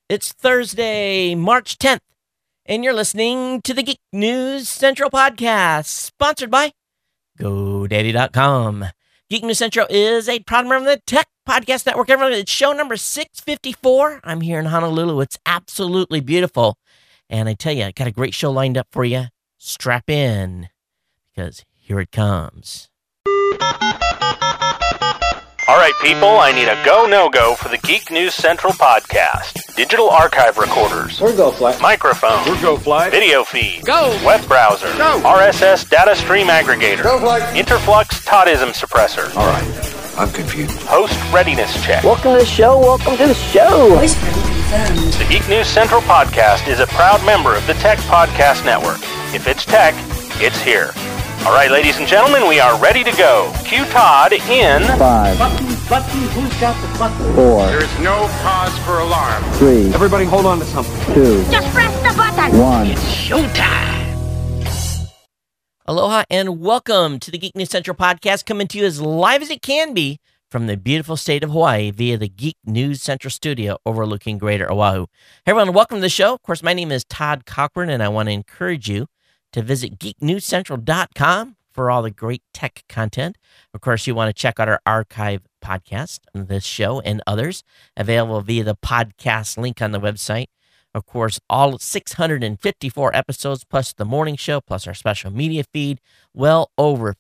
It's Thursday, March 10th, and you're listening to the Geek News Central podcast, sponsored by GoDaddy.com. Geek News Central is a proud member of the Tech Podcast Network. Everyone, it's show number 654. I'm here in Honolulu. It's absolutely beautiful. And I tell you, I got a great show lined up for you. Strap in, because here it comes. All right, people, I need a go, no-go for the Geek News Central podcast. Digital archive recorders. We're GoFly. Microphone. We're GoFly. Video feed. Go. Web browser. Go. RSS data stream aggregator. GoFly. Interflux Toddism suppressor. All right, I'm confused. Host readiness check. Welcome to the show. Welcome to the show. Voice print confirmed. The Geek News Central podcast is a proud member of the Tech Podcast Network. If it's tech, it's here. All right, ladies and gentlemen, we are ready to go. Cue Todd in 5, Button, who's got the button? 4, There is no cause for alarm. 3, Everybody hold on to something. 2, Just press the button. 1. Aloha and welcome to the Geek News Central podcast, coming to you as live as it can be from the beautiful state of Hawaii via the Geek News Central studio overlooking Greater Oahu. Hey everyone, welcome to the show. Of course, my name is Todd Cochran, and I want to encourage you to visit geeknewscentral.com for all the great tech content. Of course, you want to check out our archive podcast, this show and others, available via the podcast link on the website. Of course, all 654 episodes, plus the morning show, plus our special media feed, well over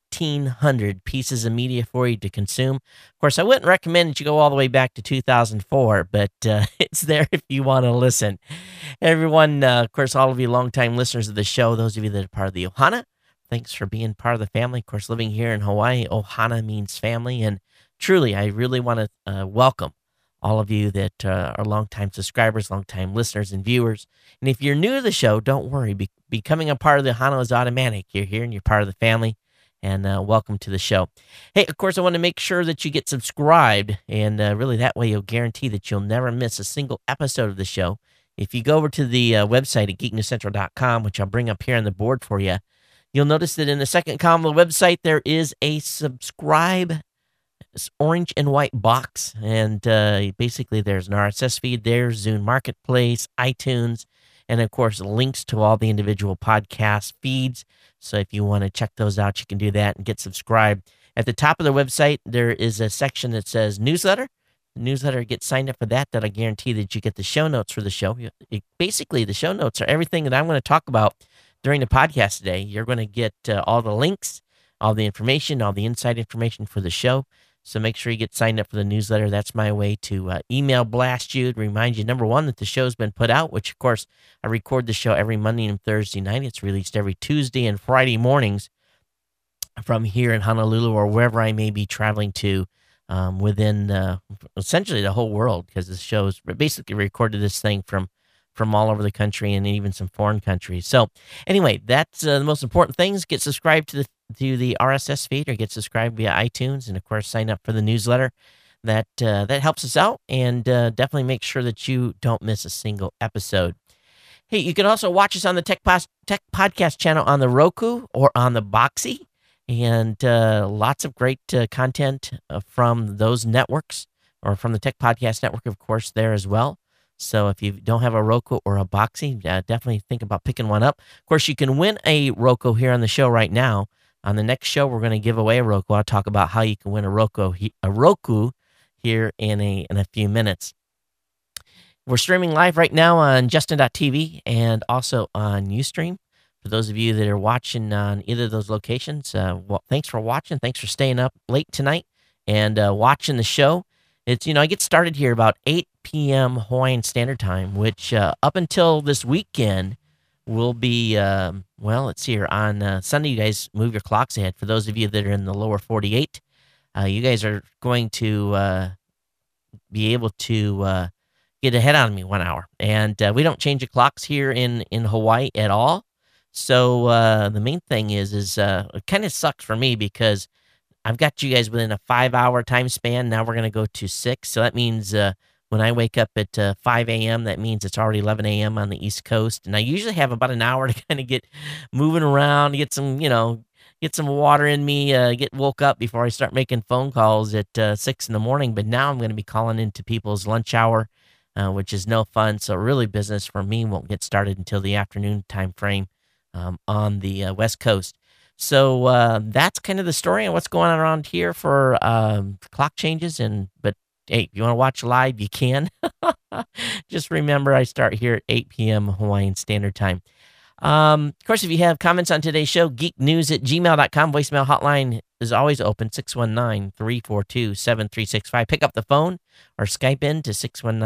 1,500 pieces of media for you to consume. Of course, I wouldn't recommend that you go all the way back to 2004, but it's there if you want to listen. Everyone, of course, all of you longtime listeners of the show, those of you that are part of the Ohana, thanks for being part of the family. Of course, living here in Hawaii, Ohana means family, and truly, I really want to welcome all of you that are longtime subscribers, longtime listeners and viewers. And if you're new to the show, don't worry. Becoming a part of the Ohana is automatic. You're here and you're part of the family, and welcome to the show. Hey, of course, I want to make sure that you get subscribed, and really that way you'll guarantee that you'll never miss a single episode of the show. If you go over to the website at geeknewscentral.com, which I'll bring up here on the board for you, you'll notice that in the second column of the website, there is a subscribe orange and white box, and basically there's an RSS feed there, Zune Marketplace, iTunes, and of course links to all the individual podcast feeds. So if you want to check those out, you can do that and get subscribed. At the top of the website, there is a section that says newsletter. The newsletter, get signed up for that. That'll guarantee that you get the show notes for the show. Basically, the show notes are everything that I'm going to talk about during the podcast today. You're going to get all the links, all the information, all the inside information for the show. So make sure you get signed up for the newsletter. That's my way to email blast you to remind you, number one, that the show's been put out, which, of course, I record the show every Monday and Thursday night. It's released every Tuesday and Friday mornings from here in Honolulu or wherever I may be traveling to within essentially the whole world, because the show's basically recorded this thing from all over the country and even some foreign countries. So anyway, that's the most important things. Get subscribed to the RSS feed, or get subscribed via iTunes, and of course sign up for the newsletter. That helps us out, and definitely make sure that you don't miss a single episode. Hey, you can also watch us on the Tech Podcast channel on the Roku or on the Boxee, and lots of great content from those networks, or from the Tech Podcast Network, of course, there as well. So if you don't have a Roku or a Boxee, definitely think about picking one up. Of course, you can win a Roku here on the show right now. On the next show, we're going to give away a Roku. I'll talk about how you can win a Roku here in a few minutes. We're streaming live right now on Justin.tv and also on Ustream. For those of you that are watching on either of those locations, well, thanks for watching. Thanks for staying up late tonight and watching the show. It's, I get started here about 8 p.m. Hawaiian Standard Time, which up until this weekend will be, let's see here. On Sunday, you guys move your clocks ahead. For those of you that are in the lower 48, you guys are going to be able to get ahead on me 1 hour. And we don't change the clocks here in Hawaii at all. So the main thing is it kind of sucks for me, because I've got you guys within a 5-hour time span. Now we're going to go to 6. So that means when I wake up at 5 a.m., that means it's already 11 a.m. on the East Coast. And I usually have about an hour to kind of get moving around, get some, get some water in me, get woke up before I start making phone calls at 6 in the morning. But now I'm going to be calling into people's lunch hour which is no fun. So really business for me won't get started until the afternoon time frame on the West Coast. So that's kind of the story and what's going on around here for clock changes. But hey, if you want to watch live, you can. Just remember, I start here at 8 p.m. Hawaiian Standard Time. Of course, if you have comments on today's show, geeknews@gmail.com. Voicemail hotline is always open, 619-342-7365. Pick up the phone or Skype in to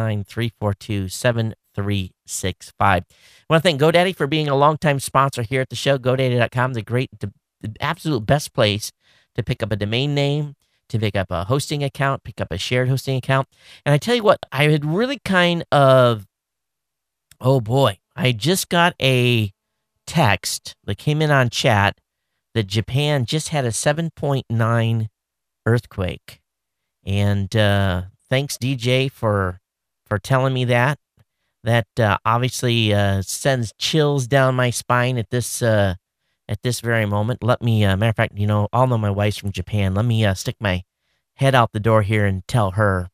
619-342-7365. I want to thank GoDaddy for being a longtime sponsor here at the show. GoDaddy.com, the absolute best place to pick up a domain name, to pick up a hosting account, pick up a shared hosting account. And I tell you what, I had really I just got a text that came in on chat that Japan just had a 7.9 earthquake. And thanks, DJ, for telling me that. That obviously sends chills down my spine at this very moment. Let me, matter of fact, I'll know my wife's from Japan. Let me stick my head out the door here and tell her.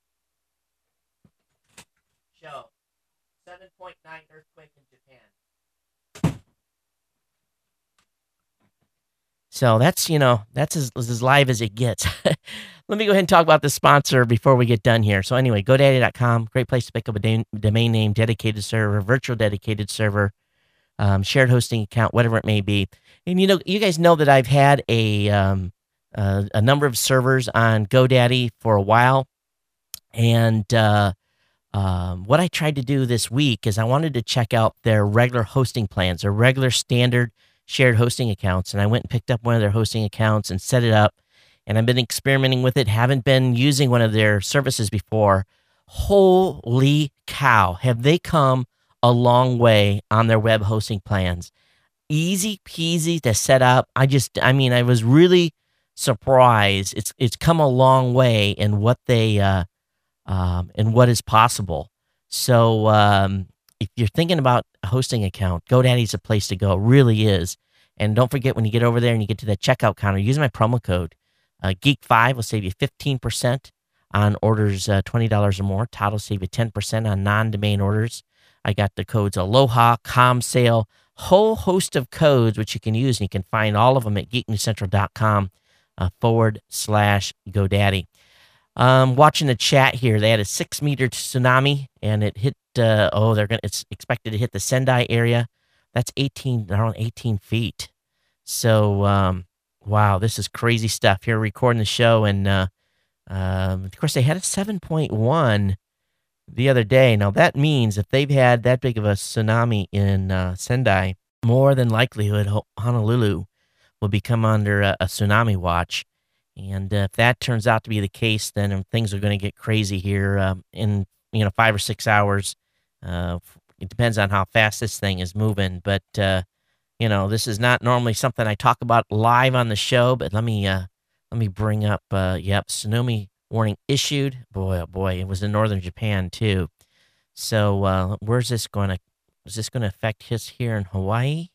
Show 7.9 earthquake in Japan. So that's as live as it gets. Let me go ahead and talk about the sponsor before we get done here. So anyway, GoDaddy.com, great place to pick up a domain name, dedicated server, virtual dedicated server, shared hosting account, whatever it may be. And you guys know that I've had a number of servers on GoDaddy for a while, and what I tried to do this week is I wanted to check out their regular hosting plans, their regular standard shared hosting accounts, and I went and picked up one of their hosting accounts and set it up, and I've been experimenting with it. Haven't been using one of their services before. Holy cow, have they come a long way on their web hosting plans. Easy peasy to set up. I was really surprised. It's come a long way in what they in what is possible. So if you're thinking about a hosting account, GoDaddy's a place to go. It really is. And don't forget, when you get over there and you get to the checkout counter, use my promo code Geek5 will save you 15% on orders $20 or more. Todd will save you 10% on non-domain orders. I got the codes Aloha, ComSale, whole host of codes which you can use, and you can find all of them at geeknewscentral.com /GoDaddy. Watching the chat here, they had a 6-meter tsunami, and it hit. It's expected to hit the Sendai area. That's around 18 feet. So, wow, this is crazy stuff. Here, recording the show, and of course, they had a 7.1 the other day. Now that means if they've had that big of a tsunami in Sendai, more than likelihood Honolulu will become under a tsunami watch. And if that turns out to be the case, then things are going to get crazy here in 5 or 6 hours. It depends on how fast this thing is moving. But this is not normally something I talk about live on the show. But let me bring up. Tsunami warning issued. Boy, oh boy, it was in northern Japan too. So is this going to affect us here in Hawaii?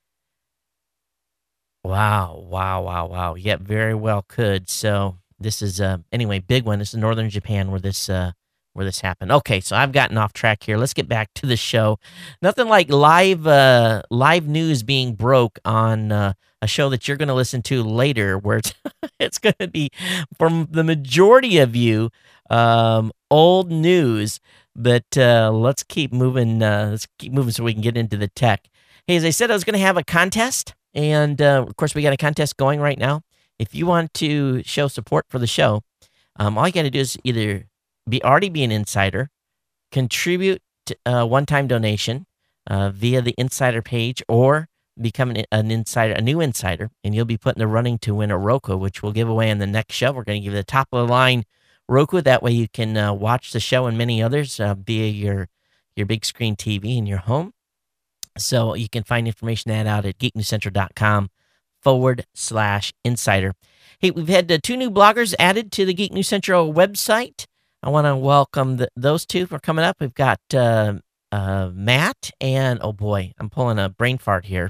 Wow. Yep, very well could. So this is anyway, big one. This is northern Japan where this happened. Okay, so I've gotten off track here. Let's get back to the show. Nothing like live news being broke on a show that you're going to listen to later, where it's going to be, from the majority of you, old news. But let's keep moving. So we can get into the tech. Hey, as I said, I was going to have a contest. And, of course, we got a contest going right now. If you want to show support for the show, all you got to do is either already be an insider, contribute to a one-time donation via the insider page, or become an insider, a new insider, and you'll be put in the running to win a Roku, which we'll give away in the next show. We're going to give you the top-of-the-line Roku. That way you can watch the show and many others via your big screen TV in your home. So you can find information out at geeknewscentral.com /insider. Hey, we've had 2 new bloggers added to the Geek News Central website. I want to welcome those two for coming up. We've got Matt, and oh boy, I'm pulling a brain fart here.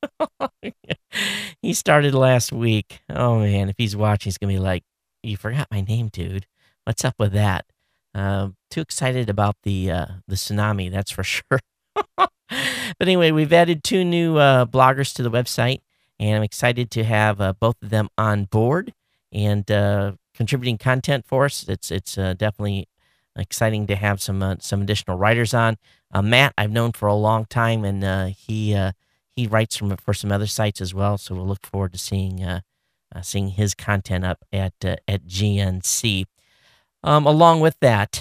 He started last week. Oh man, if he's watching, he's going to be like, you forgot my name, dude. What's up with that? too excited about the tsunami, that's for sure. But anyway, we've added 2 new bloggers to the website, and I'm excited to have both of them on board and contributing content for us. It's definitely exciting to have some additional writers on. Matt, I've known for a long time, and he writes for some other sites as well. So we'll look forward to seeing his content up at GNC. Along with that,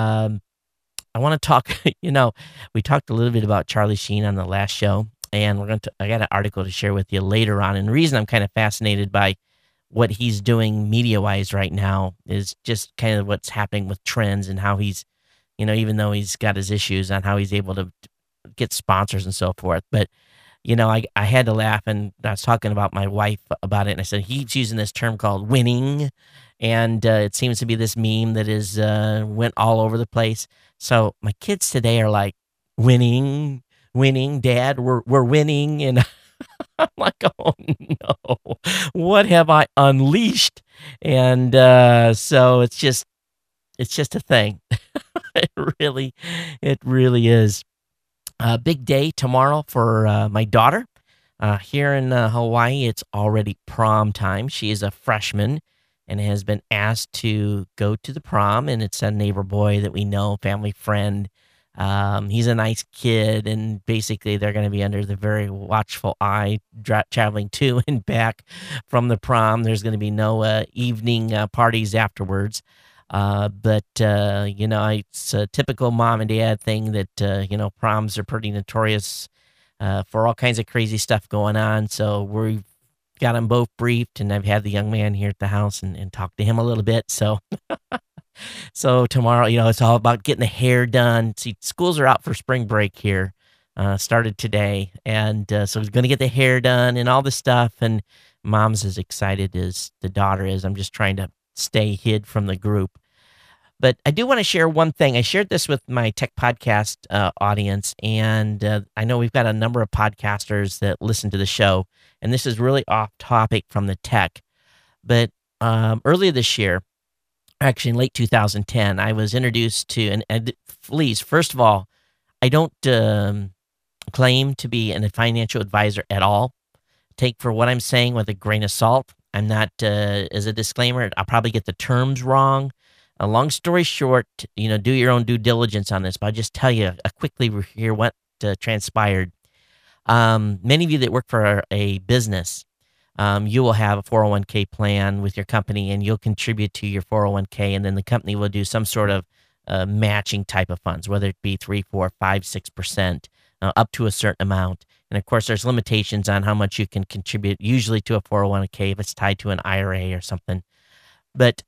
I want to talk. We talked a little bit about Charlie Sheen on the last show, and I got an article to share with you later on. And the reason I'm kind of fascinated by what he's doing media-wise right now is just kind of what's happening with trends and how he's, even though he's got his issues on how he's able to get sponsors and so forth. But, I had to laugh, and I was talking about my wife about it, and I said, he's using this term called winning, and it seems to be this meme that is went all over the place. So my kids today are like, winning, Dad, we're winning, and I'm like, oh no, what have I unleashed? And so it's just a thing. It really is. A big day tomorrow for my daughter. Here in Hawaii, it's already prom time. She is a freshman and has been asked to go to the prom, and it's a neighbor boy that we know, family friend. He's a nice kid, and basically they're going to be under the very watchful eye traveling to and back from the prom. There's going to be no evening parties afterwards. But it's a typical mom and dad thing that, proms are pretty notorious for all kinds of crazy stuff going on. So we've got them both briefed, and I've had the young man here at the house and talked to him a little bit. So So tomorrow, it's all about getting the hair done. See, schools are out for spring break here, started today. And so he's going to get the hair done and all this stuff. And mom's as excited as the daughter is. I'm just trying to stay hid from the group. But I do want to share one thing. I shared this with my tech podcast audience, and I know we've got a number of podcasters that listen to the show, and this is really off topic from the tech. But earlier this year, actually in late 2010, I was introduced to, and please, first of all, I don't claim to be a financial advisor at all. Take for what I'm saying with a grain of salt. I'm not, as a disclaimer, I'll probably get the terms wrong. A long story short, do your own due diligence on this, but I'll just tell you quickly here what transpired. Many of you that work for a business, you will have a 401k plan with your company, and you'll contribute to your 401k, and then the company will do some sort of matching type of funds, whether it be 3, 4, 5, 6%, up to a certain amount. And of course, there's limitations on how much you can contribute, usually to a 401k if it's tied to an IRA or something. But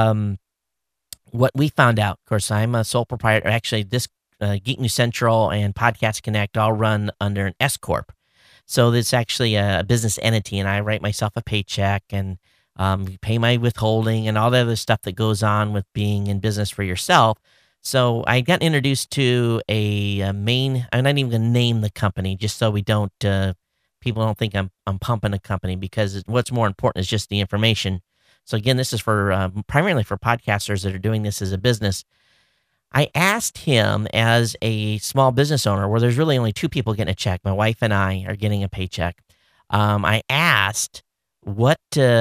what we found out, of course, I'm a sole proprietor. Actually, this Geek News Central and Podcast Connect all run under an S Corp. So it's actually a business entity, and I write myself a paycheck and pay my withholding and all the other stuff that goes on with being in business for yourself. So I got introduced to a main, I'm not even going to name the company just so we don't, people don't think I'm pumping a company, because what's more important is just the information. So again, this is for primarily for podcasters that are doing this as a business. I asked him, as a small business owner, where there's really only 2 people getting a check, my wife and I are getting a paycheck. I asked what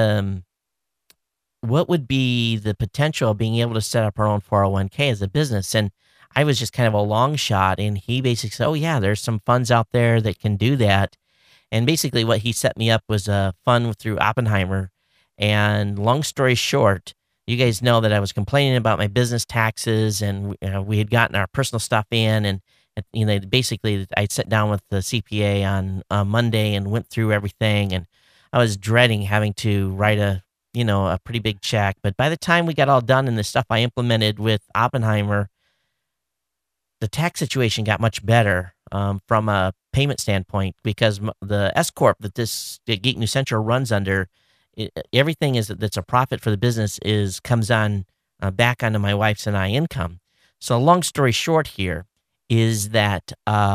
would be the potential of being able to set up our own 401k as a business. And I was just kind of a long shot. And he basically said, oh yeah, there's some funds out there that can do that. And basically what he set me up was a fund through Oppenheimer. And long story short, you guys know that I was complaining about my business taxes, and we had gotten our personal stuff in, and basically I sat down with the CPA on Monday and went through everything, and I was dreading having to write a pretty big check. But by the time we got all done and the stuff I implemented with Oppenheimer, the tax situation got much better from a payment standpoint, because the S Corp that Geek News Central runs under, everything that's a profit for the business comes on back onto my wife's and I income. So long story short here is that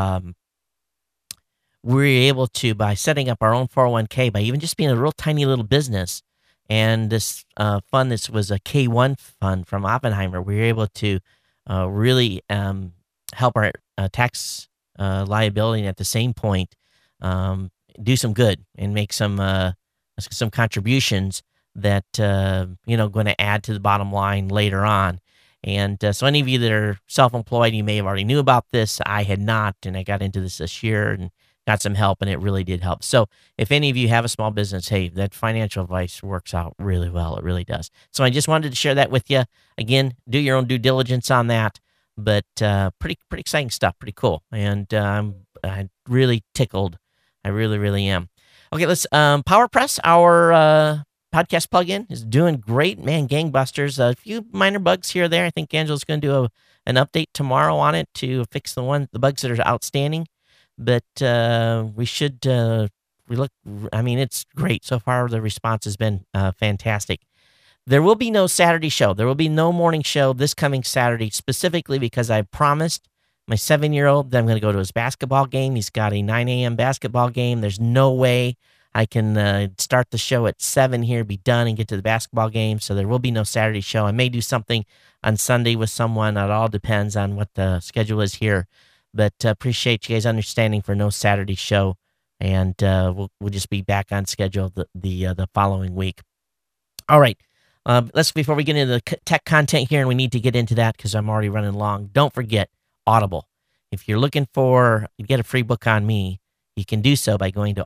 we're able to, by setting up our own 401k, by even just being a real tiny little business, and this fund, this was a K1 fund from Oppenheimer, we were able to really help our tax liability, and at the same point do some good and make some contributions that going to add to the bottom line later on. And so any of you that are self-employed, you may have already knew about this. I had not, and I got into this year and got some help, and it really did help. So if any of you have a small business, hey, that financial advice works out really well. It really does. So I just wanted to share that with you. Again, do your own due diligence on that, but pretty exciting stuff, pretty cool. And I'm really tickled. I really, really am. Okay, let's PowerPress, our podcast plugin, is doing great, man, gangbusters. A few minor bugs here or there. I think Angela's going to do an update tomorrow on it to fix the bugs that are outstanding. But we should, it's great. So far, the response has been fantastic. There will be no Saturday show. There will be no morning show this coming Saturday, specifically because I promised my 7-year-old that I'm going to go to his basketball game. He's got a 9 a.m. basketball game. There's no way I can start the show at 7 here, be done, and get to the basketball game. So there will be no Saturday show. I may do something on Sunday with someone. It all depends on what the schedule is here. But appreciate you guys understanding for no Saturday show. And we'll just be back on schedule the following week. All right. Before we get into the tech content here, and we need to get into that because I'm already running long, don't forget Audible. If you're looking to get a free book on me, you can do so by going to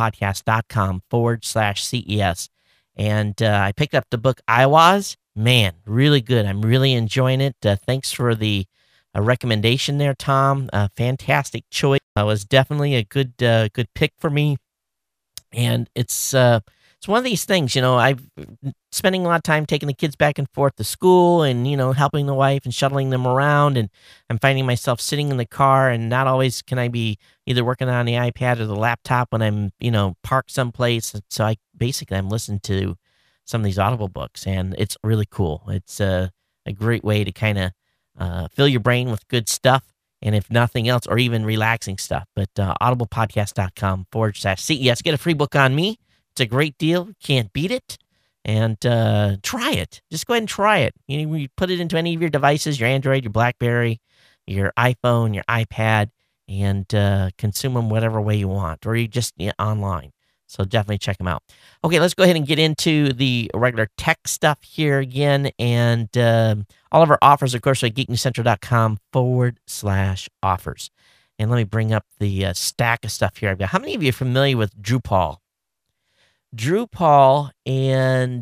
audiblepodcast.com/CES. And I picked up the book Aiways. Man, really good. I'm really enjoying it. Thanks for the recommendation there, Tom. Fantastic choice. It was definitely a good pick for me. And it's one of these things, I've spending a lot of time taking the kids back and forth to school and, helping the wife and shuttling them around. And I'm finding myself sitting in the car, and not always can I be either working on the iPad or the laptop when I'm, parked someplace. So I'm listening to some of these Audible books, and it's really cool. It's a great way to kind of fill your brain with good stuff. And if nothing else, or even relaxing stuff, but audiblepodcast.com/CES. Get a free book on me. It's a great deal. Can't beat it. And try it. Just go ahead and try it. You put it into any of your devices, your Android, your BlackBerry, your iPhone, your iPad, and consume them whatever way you want, or you just online. So definitely check them out. Okay, let's go ahead and get into the regular tech stuff here again. And all of our offers, of course, are at geeknewscentral.com/offers. And let me bring up the stack of stuff here I've got. How many of you are familiar with Drupal? Drupal, and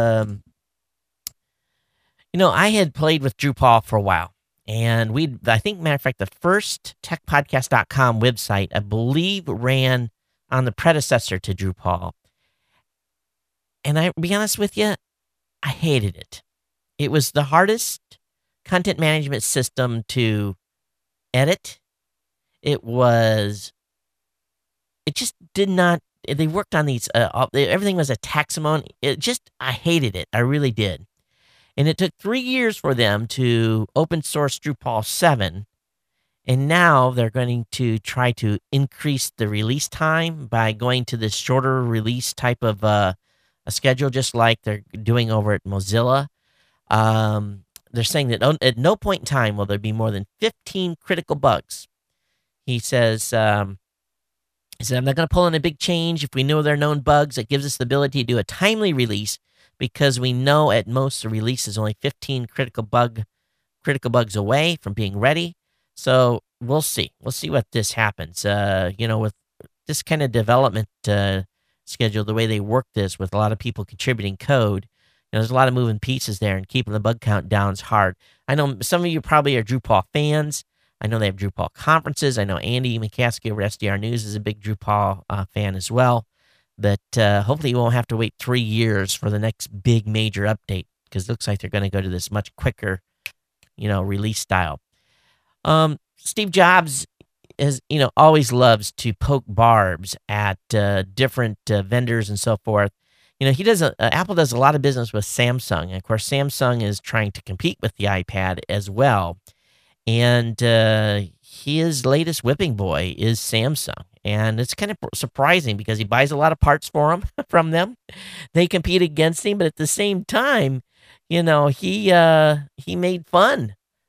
I had played with Drupal for a while, and I think, matter of fact, the first techpodcast.com website, I believe, ran on the predecessor to Drupal. And I'll be honest with you, I hated it. It was the hardest content management system to edit. It just did not. They worked on these, everything was a taxonomy. I hated it. I really did. And it took 3 years for them to open source Drupal 7. And now they're going to try to increase the release time by going to this shorter release type of a schedule, just like they're doing over at Mozilla. They're saying that at no point in time will there be more than 15 critical bugs. He says, I'm not going to pull in a big change. If we know there are known bugs, it gives us the ability to do a timely release, because we know at most the release is only 15 critical bugs away from being ready. So we'll see. We'll see what this happens. With this kind of development schedule, the way they work this with a lot of people contributing code, there's a lot of moving pieces there, and keeping the bug count down is hard. I know some of you probably are Drupal fans. I know they have Drupal conferences. I know Andy McCaskey over at SDR News is a big Drupal fan as well. But hopefully you won't have to wait 3 years for the next big major update, because it looks like they're going to go to this much quicker, release style. Steve Jobs always loves to poke barbs at different vendors and so forth. Apple does a lot of business with Samsung. And of course, Samsung is trying to compete with the iPad as well. And his latest whipping boy is Samsung. And it's kind of surprising because he buys a lot of parts from them. They compete against him, but at the same time, he made fun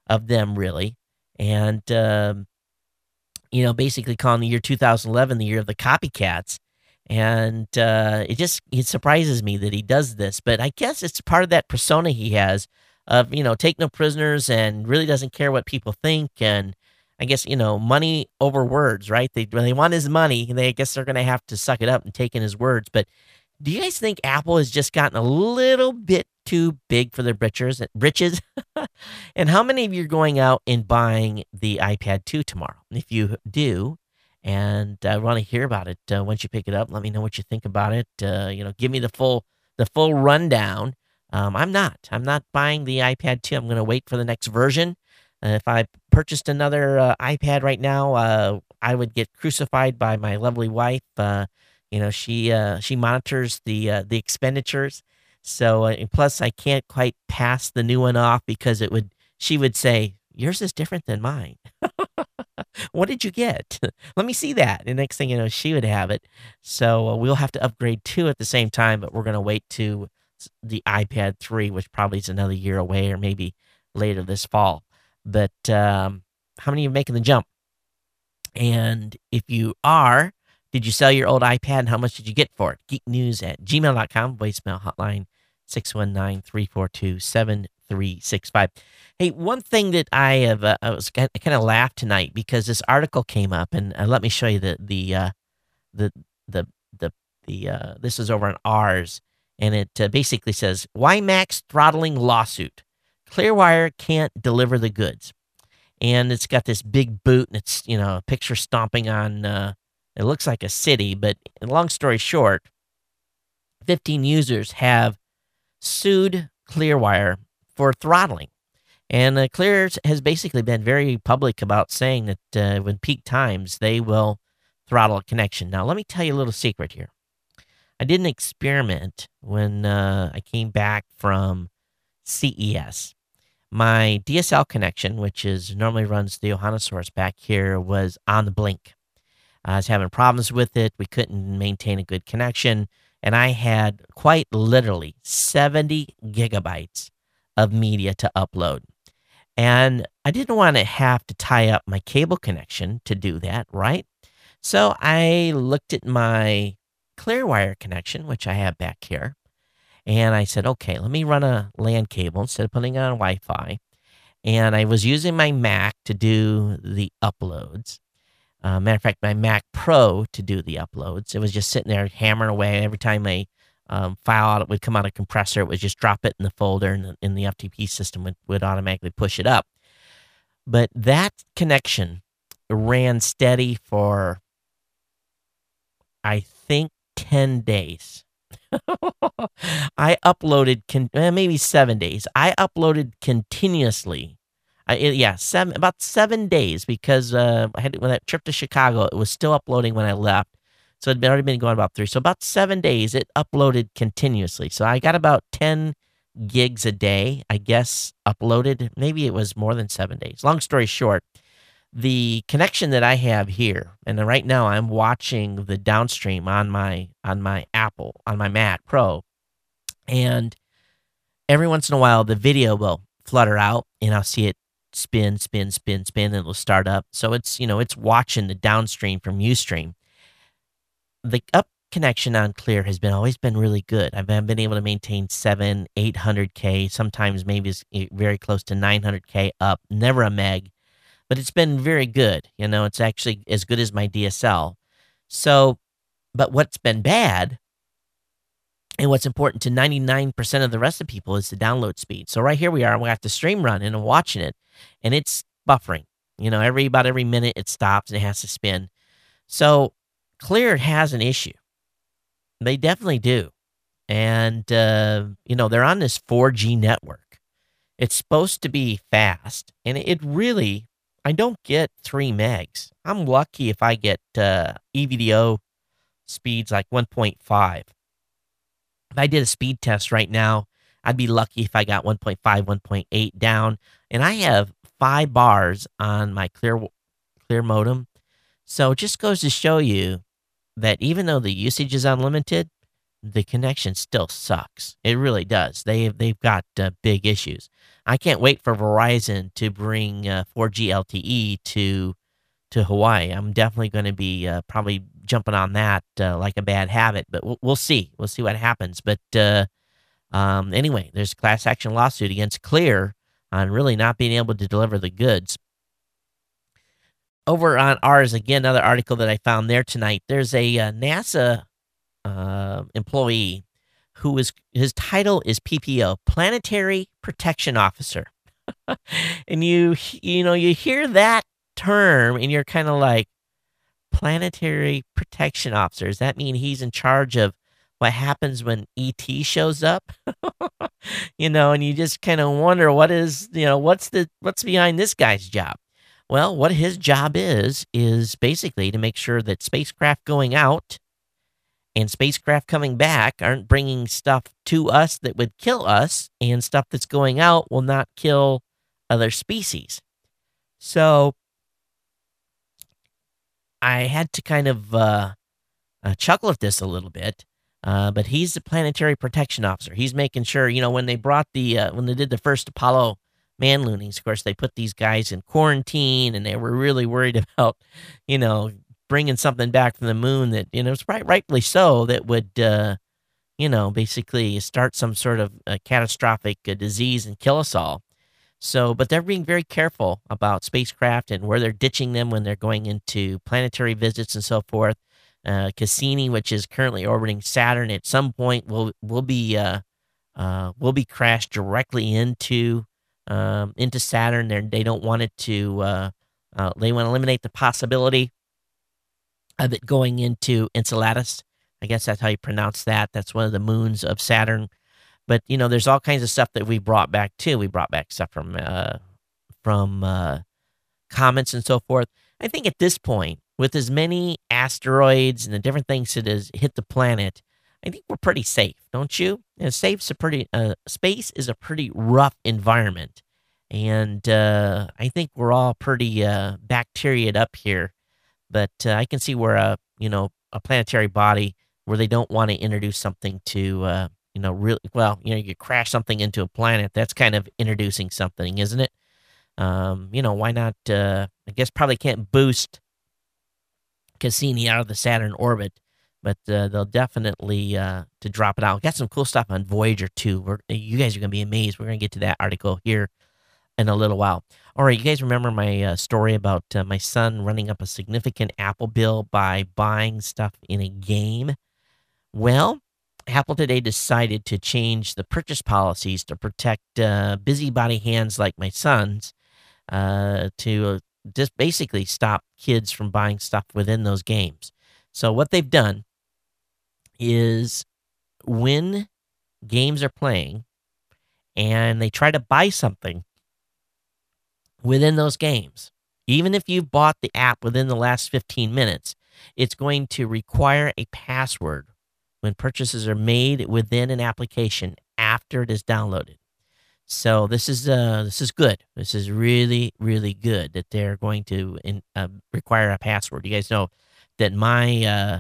of them, really. And, basically calling the year 2011 the year of the copycats. And it surprises me that he does this. But I guess it's part of that persona he has of, take no prisoners and really doesn't care what people think. And I guess, money over words, right? When they want his money, I guess they're going to have to suck it up and take in his words. But do you guys think Apple has just gotten a little bit too big for their britches? And how many of you are going out and buying the iPad 2 tomorrow? And if you do, and I want to hear about it once you pick it up, let me know what you think about it. Give me the full rundown. I'm not buying the iPad 2. I'm going to wait for the next version. If I purchased another iPad right now, I would get crucified by my lovely wife. She monitors the expenditures. So plus, I can't quite pass the new one off because she would say, yours is different than mine. What did you get? Let me see that. And next thing you know, she would have it. So we'll have to upgrade 2 at the same time, but we're going to wait to the iPad 3, which probably is another year away or maybe later this fall. But how many are making the jump? And if you are, did you sell your old iPad and how much did you get for it? geeknews@gmail.com, voicemail hotline 619-342-7365. Hey, one thing that I kind of laughed tonight because this article came up, and let me show you this is over on ours, and it basically says, why Max throttling lawsuit? Clearwire can't deliver the goods. And it's got this big boot, and it's, a picture stomping on, it looks like a city, but long story short, 15 users have sued Clearwire for throttling. And Clear has basically been very public about saying that when peak times, they will throttle a connection. Now, let me tell you a little secret here. I did an experiment when I came back from CES. My DSL connection, which normally runs the Ohanasaurus back here, was on the blink. I was having problems with it. We couldn't maintain a good connection. And I had quite literally 70 gigabytes of media to upload. And I didn't want to have to tie up my cable connection to do that, right? So I looked at my Clearwire connection, which I have back here. And I said, okay, let me run a LAN cable instead of putting it on Wi-Fi. And I was using my Mac to do the uploads. Matter of fact, my Mac Pro to do the uploads. It was just sitting there hammering away. Every time a file out would come out of compressor, it would just drop it in the folder, and the FTP system would automatically push it up. But that connection ran steady for, I think, 10 days. I uploaded, maybe 7 days. I uploaded continuously. About 7 days because when that trip to Chicago, it was still uploading when I left. So it had already been going about 3. So about 7 days, it uploaded continuously. So I got about 10 gigs a day, I guess, uploaded. Maybe it was more than 7 days. Long story short, the connection that I have here, and right now I'm watching the downstream on my Mac Pro, and every once in a while the video will flutter out, and I'll see it spin, and it'll start up. So it's watching the downstream from Ustream. The up connection on Clear has always been really good. I've been able to maintain 800K, sometimes maybe very close to 900K up, never a meg. But it's been very good. It's actually as good as my DSL. So, but what's been bad and what's important to 99% of the rest of the people is the download speed. So right here we are. We got the stream running and watching it, and it's buffering. About every minute it stops and it has to spin. So Clear has an issue. They definitely do. And, they're on this 4G network. It's supposed to be fast, and it really... I don't get 3 megs. I'm lucky if I get EVDO speeds like 1.5. If I did a speed test right now, I'd be lucky if I got 1.5, 1.8 down. And I have 5 bars on my Clear modem. So it just goes to show you that even though the usage is unlimited, the connection still sucks. It really does. They've got big issues. I can't wait for Verizon to bring 4G LTE to Hawaii. I'm definitely going to be probably jumping on that like a bad habit, but we'll see. We'll see what happens. But anyway, there's a class action lawsuit against Clear on really not being able to deliver the goods. Over on ours, again, another article that I found there tonight, there's a NASA employee who his title is PPO, Planetary Protection Officer. And you hear that term and you're kind of like, Planetary Protection Officer, does that mean he's in charge of what happens when ET shows up? And you just kind of wonder what's behind this guy's job. Well, what his job is basically to make sure that spacecraft going out and spacecraft coming back aren't bringing stuff to us that would kill us, and stuff that's going out will not kill other species. So I had to kind of chuckle at this a little bit, but he's the Planetary Protection Officer. He's making sure, when they brought when they did the first Apollo man loonings, of course, they put these guys in quarantine, and they were really worried about, bringing something back from the moon that, it's rightfully so, that would, basically start some sort of catastrophic disease and kill us all. So, but they're being very careful about spacecraft and where they're ditching them when they're going into planetary visits and so forth. Cassini, which is currently orbiting Saturn, at some point will be crashed directly into Saturn. They don't want it to. They want to eliminate the possibility of it going into Enceladus. I guess that's how you pronounce that. That's one of the moons of Saturn. But there's all kinds of stuff that we brought back too. We brought back stuff from comets and so forth. I think at this point, with as many asteroids and the different things that has hit the planet, I think we're pretty safe, don't you? And space is a pretty rough environment, and I think we're all pretty bacteriaed up here. But I can see where a planetary body where they don't want to introduce something to really well, you crash something into a planet. That's kind of introducing something, isn't it? Why not? I guess probably can't boost Cassini out of the Saturn orbit, but they'll definitely to drop it out. Got some cool stuff on Voyager too. You guys are going to be amazed. We're going to get to that article here in a little while. All right, you guys remember my story about my son running up a significant Apple bill by buying stuff in a game? Well, Apple today decided to change the purchase policies to protect busybody hands like my son's, to just basically stop kids from buying stuff within those games. So what they've done is when games are playing and they try to buy something within those games, even if you've bought the app within the last 15 minutes, it's going to require a password when purchases are made within an application after it is downloaded. So this is good. This is really, really good that they're going to require a password. You guys know that my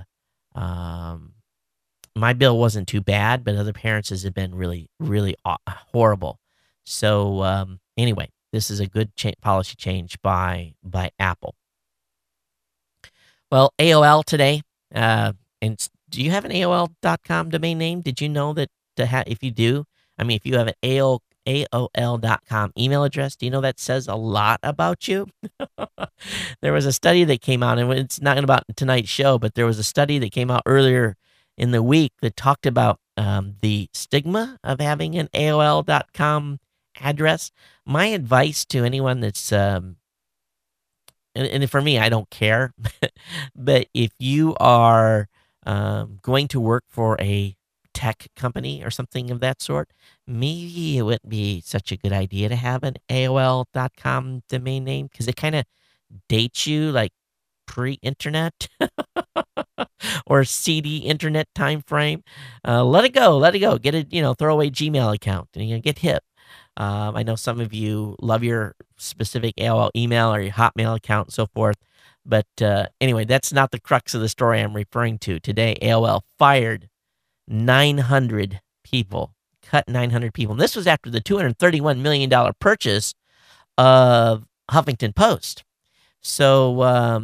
bill wasn't too bad, but other parents' have been really, really horrible. So anyway, this is a good policy change by Apple. Well, AOL today, and do you have an AOL.com domain name? Did you know that if you do, if you have an AOL.com email address, do you know that says a lot about you? There was a study that came out, and it's not about tonight's show, but there was a study that came out earlier in the week that talked about the stigma of having an AOL.com address. My advice to anyone that's, and for me, I don't care, but if you are going to work for a tech company or something of that sort, maybe it wouldn't be such a good idea to have an AOL.com domain name, because it kind of dates you like pre-internet or CD internet time frame. Let it go. Get a throwaway Gmail account and get hip. I know some of you love your specific AOL email or your Hotmail account and so forth. But anyway, that's not the crux of the story I'm referring to. Today, AOL fired 900 people. Cut 900 people. And this was after the $231 million purchase of Huffington Post. So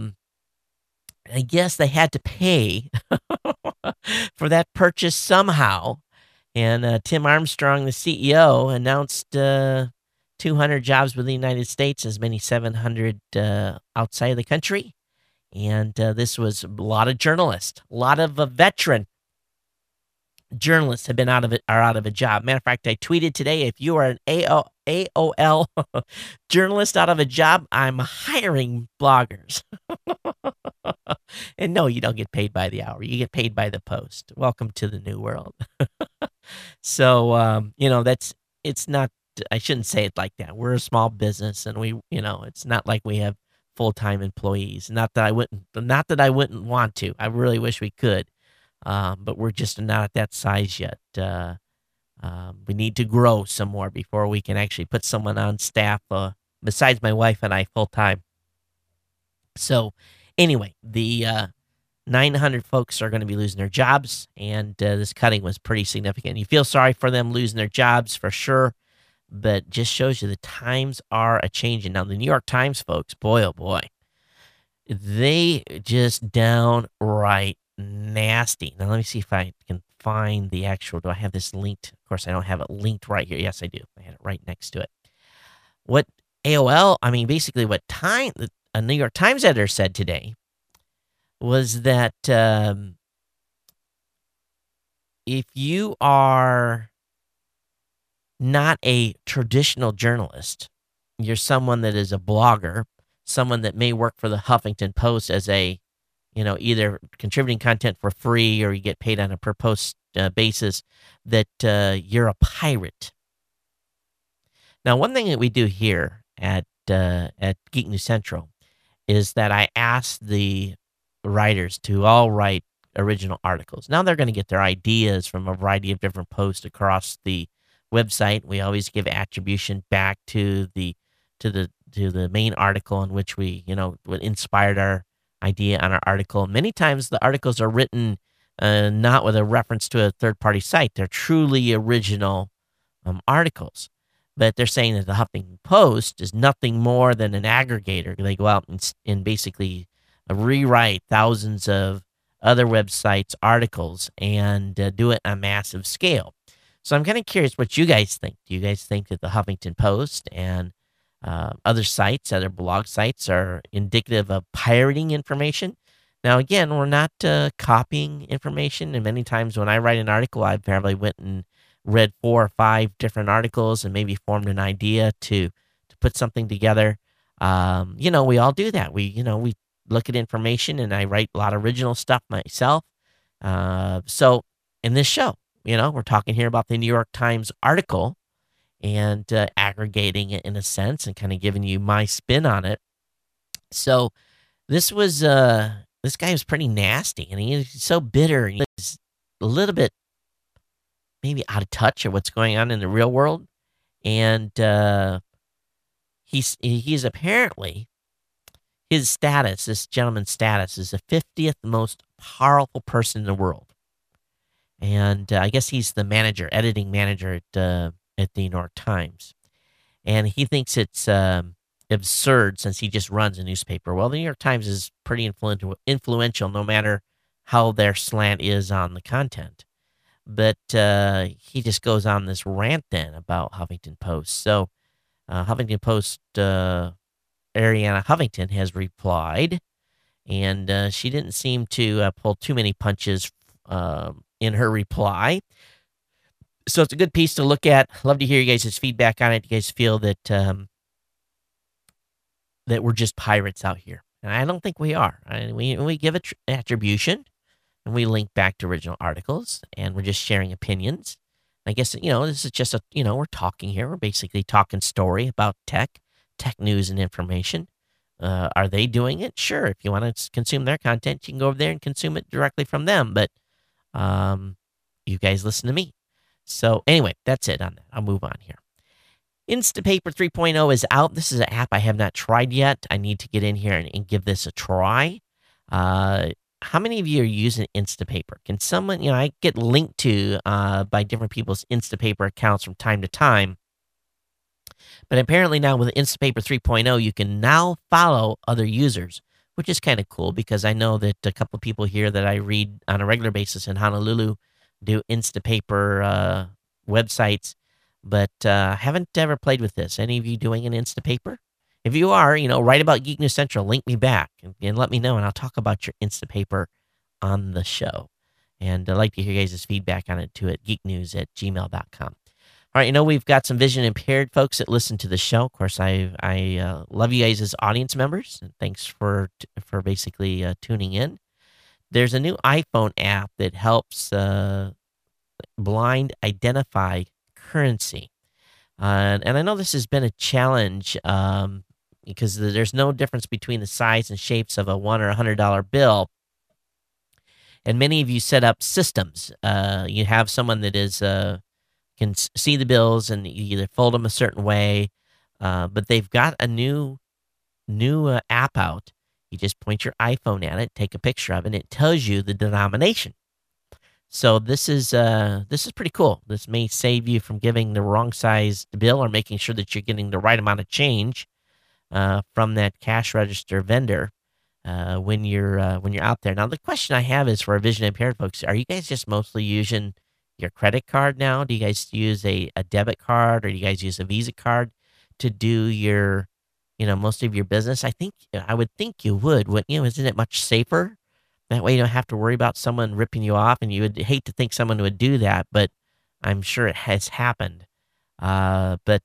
I guess they had to pay for that purchase somehow. And Tim Armstrong, the CEO, announced 200 jobs within the United States, as many 700 outside of the country. And this was a lot of journalists, a lot of veteran journalists are out of a job. Matter of fact, I tweeted today, if you are an AOL journalist out of a job, I'm hiring bloggers. And no, you don't get paid by the hour. You get paid by the post. Welcome to the new world. So, it's not, I shouldn't say it like that. We're a small business and it's not like we have full-time employees. Not that I wouldn't want to. I really wish we could. But we're just not at that size yet. We need to grow some more before we can actually put someone on staff, besides my wife and I, full-time. So anyway, the 900 folks are going to be losing their jobs, and this cutting was pretty significant. You feel sorry for them losing their jobs for sure, but just shows you the times are a-changing. Now, the New York Times folks, boy, oh boy, they just downright nasty. Now, let me see if I can find the actual. Do I have this linked? Of course, I don't have it linked right here. Yes, I do. I had it right next to it. What basically what a New York Times editor said today was that if you are not a traditional journalist, you're someone that is a blogger, someone that may work for the Huffington Post as a either contributing content for free or you get paid on a per post basis, that you're a pirate. Now, one thing that we do here at Geek News Central is that I ask the writers to all write original articles. Now they're going to get their ideas from a variety of different posts across the website. We always give attribution back to the main article in which we, what inspired our idea on our article. Many times the articles are written not with a reference to a third-party site. They're truly original articles. But they're saying that the Huffington Post is nothing more than an aggregator. They go out and basically rewrite thousands of other websites' articles and do it on a massive scale. So I'm kind of curious what you guys think. Do you guys think that the Huffington Post and other sites, other blog sites, are indicative of pirating information? Now, again, we're not copying information. And many times when I write an article, I probably went and read 4 or 5 different articles and maybe formed an idea to put something together. We all do that. We look at information, and I write a lot of original stuff myself. So in this show, we're talking here about the New York Times article and aggregating it in a sense and kind of giving you my spin on it. So this guy was pretty nasty, and he's so bitter. He's a little bit maybe out of touch of what's going on in the real world. And he's apparently, this gentleman's status is the 50th most powerful person in the world. And I guess he's the editing manager at the New York Times. And he thinks it's absurd since he just runs a newspaper. Well, the New York Times is pretty influential no matter how their slant is on the content. But he just goes on this rant then about Huffington Post. So Huffington Post, Arianna Huffington has replied, and she didn't seem to pull too many punches in her reply. So it's a good piece to look at. Love to hear you guys' feedback on it. You guys feel that that we're just pirates out here? And I don't think we are. We give attribution, and we link back to original articles, and we're just sharing opinions. I guess, this is just we're talking here. We're basically talking story about tech news and information. Are they doing it? Sure. If you want to consume their content, you can go over there and consume it directly from them. But you guys listen to me. So anyway, that's it on that. I'll move on here. Instapaper 3.0 is out. This is an app I have not tried yet. I need to get in here and give this a try. how many of you are using Instapaper? Can someone, I get linked to by different people's Instapaper accounts from time to time. But apparently now with Instapaper 3.0, you can now follow other users, which is kind of cool because I know that a couple of people here that I read on a regular basis in Honolulu do Instapaper websites, but haven't ever played with this. Any of you doing an Instapaper? If you are, write about Geek News Central, link me back and let me know, and I'll talk about your Instapaper on the show. And I'd like to hear you guys' feedback on it too at geeknews@gmail.com. All right, we've got some vision impaired folks that listen to the show. Of course, I love you guys as audience members, and thanks for basically tuning in. There's a new iPhone app that helps blind identify currency. And I know this has been a challenge because there's no difference between the size and shapes of a $1 or $100 bill. And many of you set up systems. You have someone that is can see the bills and you either fold them a certain way, but they've got a new app out. You just point your iPhone at it, take a picture of it, and it tells you the denomination. So this is pretty cool. This may save you from giving the wrong size bill or making sure that you're getting the right amount of change from that cash register vendor when you're out there. Now the question I have is for our vision impaired folks: are you guys just mostly using your credit card now? Do you guys use a debit card, or do you guys use a Visa card to do your most of your business? I would think you would, wouldn't you? Isn't it much safer? That way you don't have to worry about someone ripping you off, and you would hate to think someone would do that, but I'm sure it has happened. But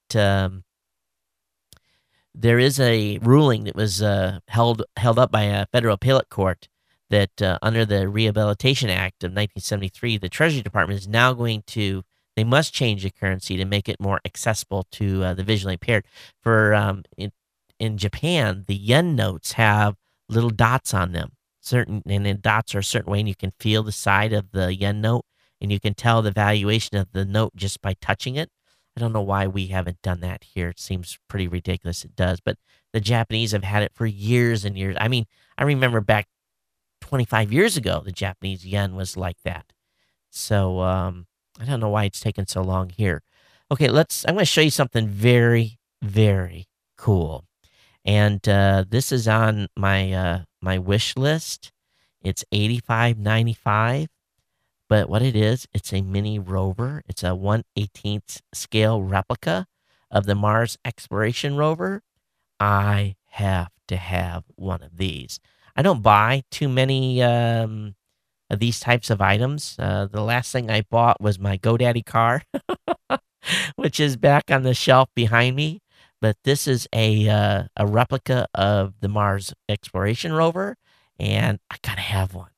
there is a ruling that was held up by a federal appellate court that under the Rehabilitation Act of 1973, the Treasury Department is now they must change the currency to make it more accessible to the visually impaired. For in Japan, the yen notes have little dots on them. And the dots are a certain way, and you can feel the side of the yen note, and you can tell the valuation of the note just by touching it. I don't know why we haven't done that here. It seems pretty ridiculous. It does, but the Japanese have had it for years and years. I mean, I remember back 25 years ago, the Japanese yen was like that. So I don't know why it's taken so long here. Okay, I'm going to show you something very, very cool. And this is on my my wish list. It's $85.95, but what it is, it's a mini rover. It's a 1/18 scale replica of the Mars Exploration Rover. I have to have one of these. I don't buy too many of these types of items. The last thing I bought was my GoDaddy car, which is back on the shelf behind me. But this is a replica of the Mars Exploration Rover, and I gotta have one.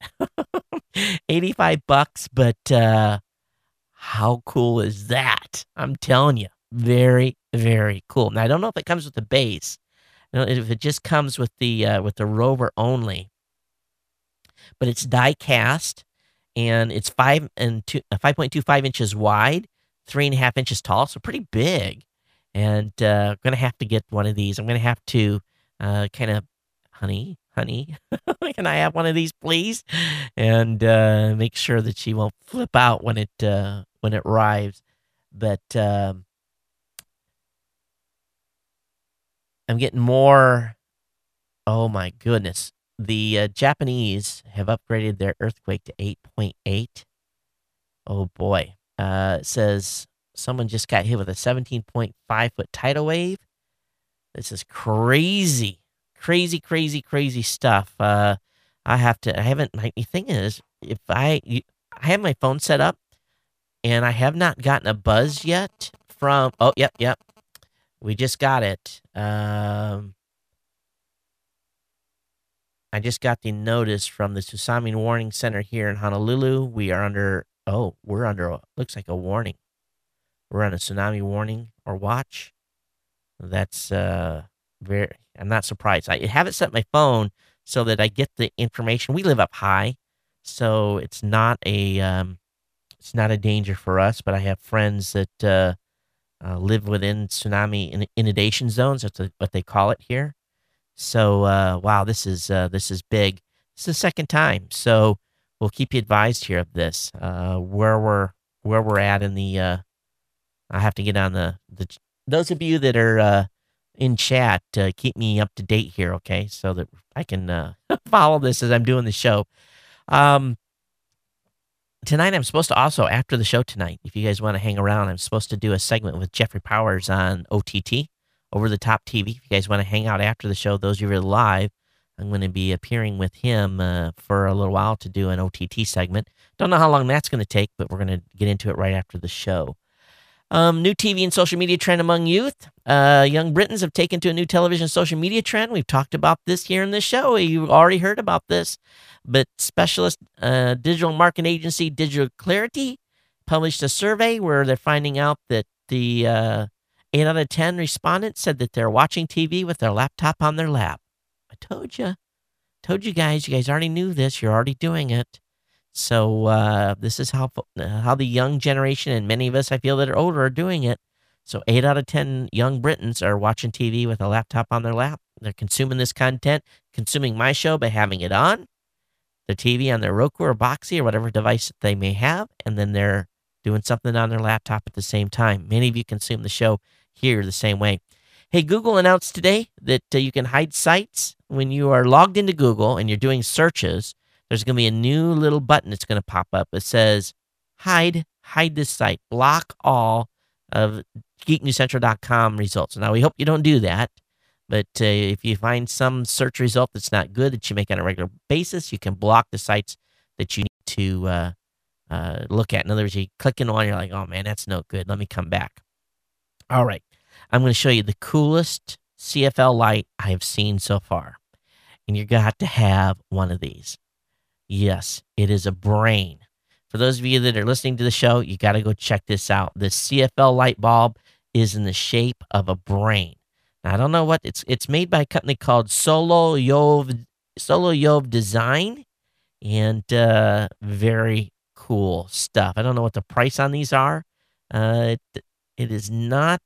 $85, but how cool is that? I'm telling you, very, very cool. Now I don't know if it comes with the base. I don't know if it just comes with the rover only, but it's die cast, and it's 5.25 inches wide, 3.5 inches tall, so pretty big. And I'm going to have to get one of these. I'm going to have to kind of, honey, can I have one of these, please? And make sure that she won't flip out when it arrives. But I'm getting more. Oh, my goodness. The Japanese have upgraded their earthquake to 8.8. Oh, boy. It says someone just got hit with a 17.5-foot tidal wave. This is crazy stuff. The thing is, if I have my phone set up, and I have not gotten a buzz yet from, yep. We just got it. I just got the notice from the Tsunami Warning Center here in Honolulu. We're under, looks like a warning. We're on a tsunami warning or watch. That's I'm not surprised. I have it set my phone so that I get the information. We live up high, so it's not a danger for us. But I have friends that live within tsunami inundation zones. That's what they call it here. So wow, this is big. It's the second time, so we'll keep you advised here of this, where we're at in the. I have to get on the those of you that are in chat, keep me up to date here, okay, so that I can follow this as I'm doing the show. Tonight, I'm supposed to also, after the show tonight, if you guys want to hang around, I'm supposed to do a segment with Jeffrey Powers on OTT, Over the Top TV. If you guys want to hang out after the show, those of you who are live, I'm going to be appearing with him for a little while to do an OTT segment. Don't know how long that's going to take, but we're going to get into it right after the show. New TV and social media trend among youth. Young Britons have taken to a new television social media trend. We've talked about this here in the show. You've already heard about this. But specialist digital marketing agency Digital Clarity published a survey where they're finding out that the 8 out of 10 respondents said that they're watching TV with their laptop on their lap. I told you. Told you guys. You guys already knew this. You're already doing it. So this is how the young generation, and many of us, I feel, that are older, are doing it. So 8 out of 10 young Britons are watching TV with a laptop on their lap. They're consuming this content, consuming my show by having it on their TV, on their Roku or Boxee or whatever device that they may have, and then they're doing something on their laptop at the same time. Many of you consume the show here the same way. Hey, Google announced today that you can hide sites when you are logged into Google and you're doing searches. There's going to be a new little button that's going to pop up. It says, hide this site, block all of geeknewscentral.com results. Now, we hope you don't do that, but if you find some search result that's not good that you make on a regular basis, you can block the sites that you need to look at. In other words, you click in one, you're like, oh man, that's no good. Let me come back. All right. I'm going to show you the coolest CFL light I have seen so far. And you're going to have to have one of these. Yes, it is a brain. For those of you that are listening to the show, you got to go check this out. The CFL light bulb is in the shape of a brain. Now, I don't know what it's made by a company called Solo Yov Design, and very cool stuff. I don't know what the price on these are. It is not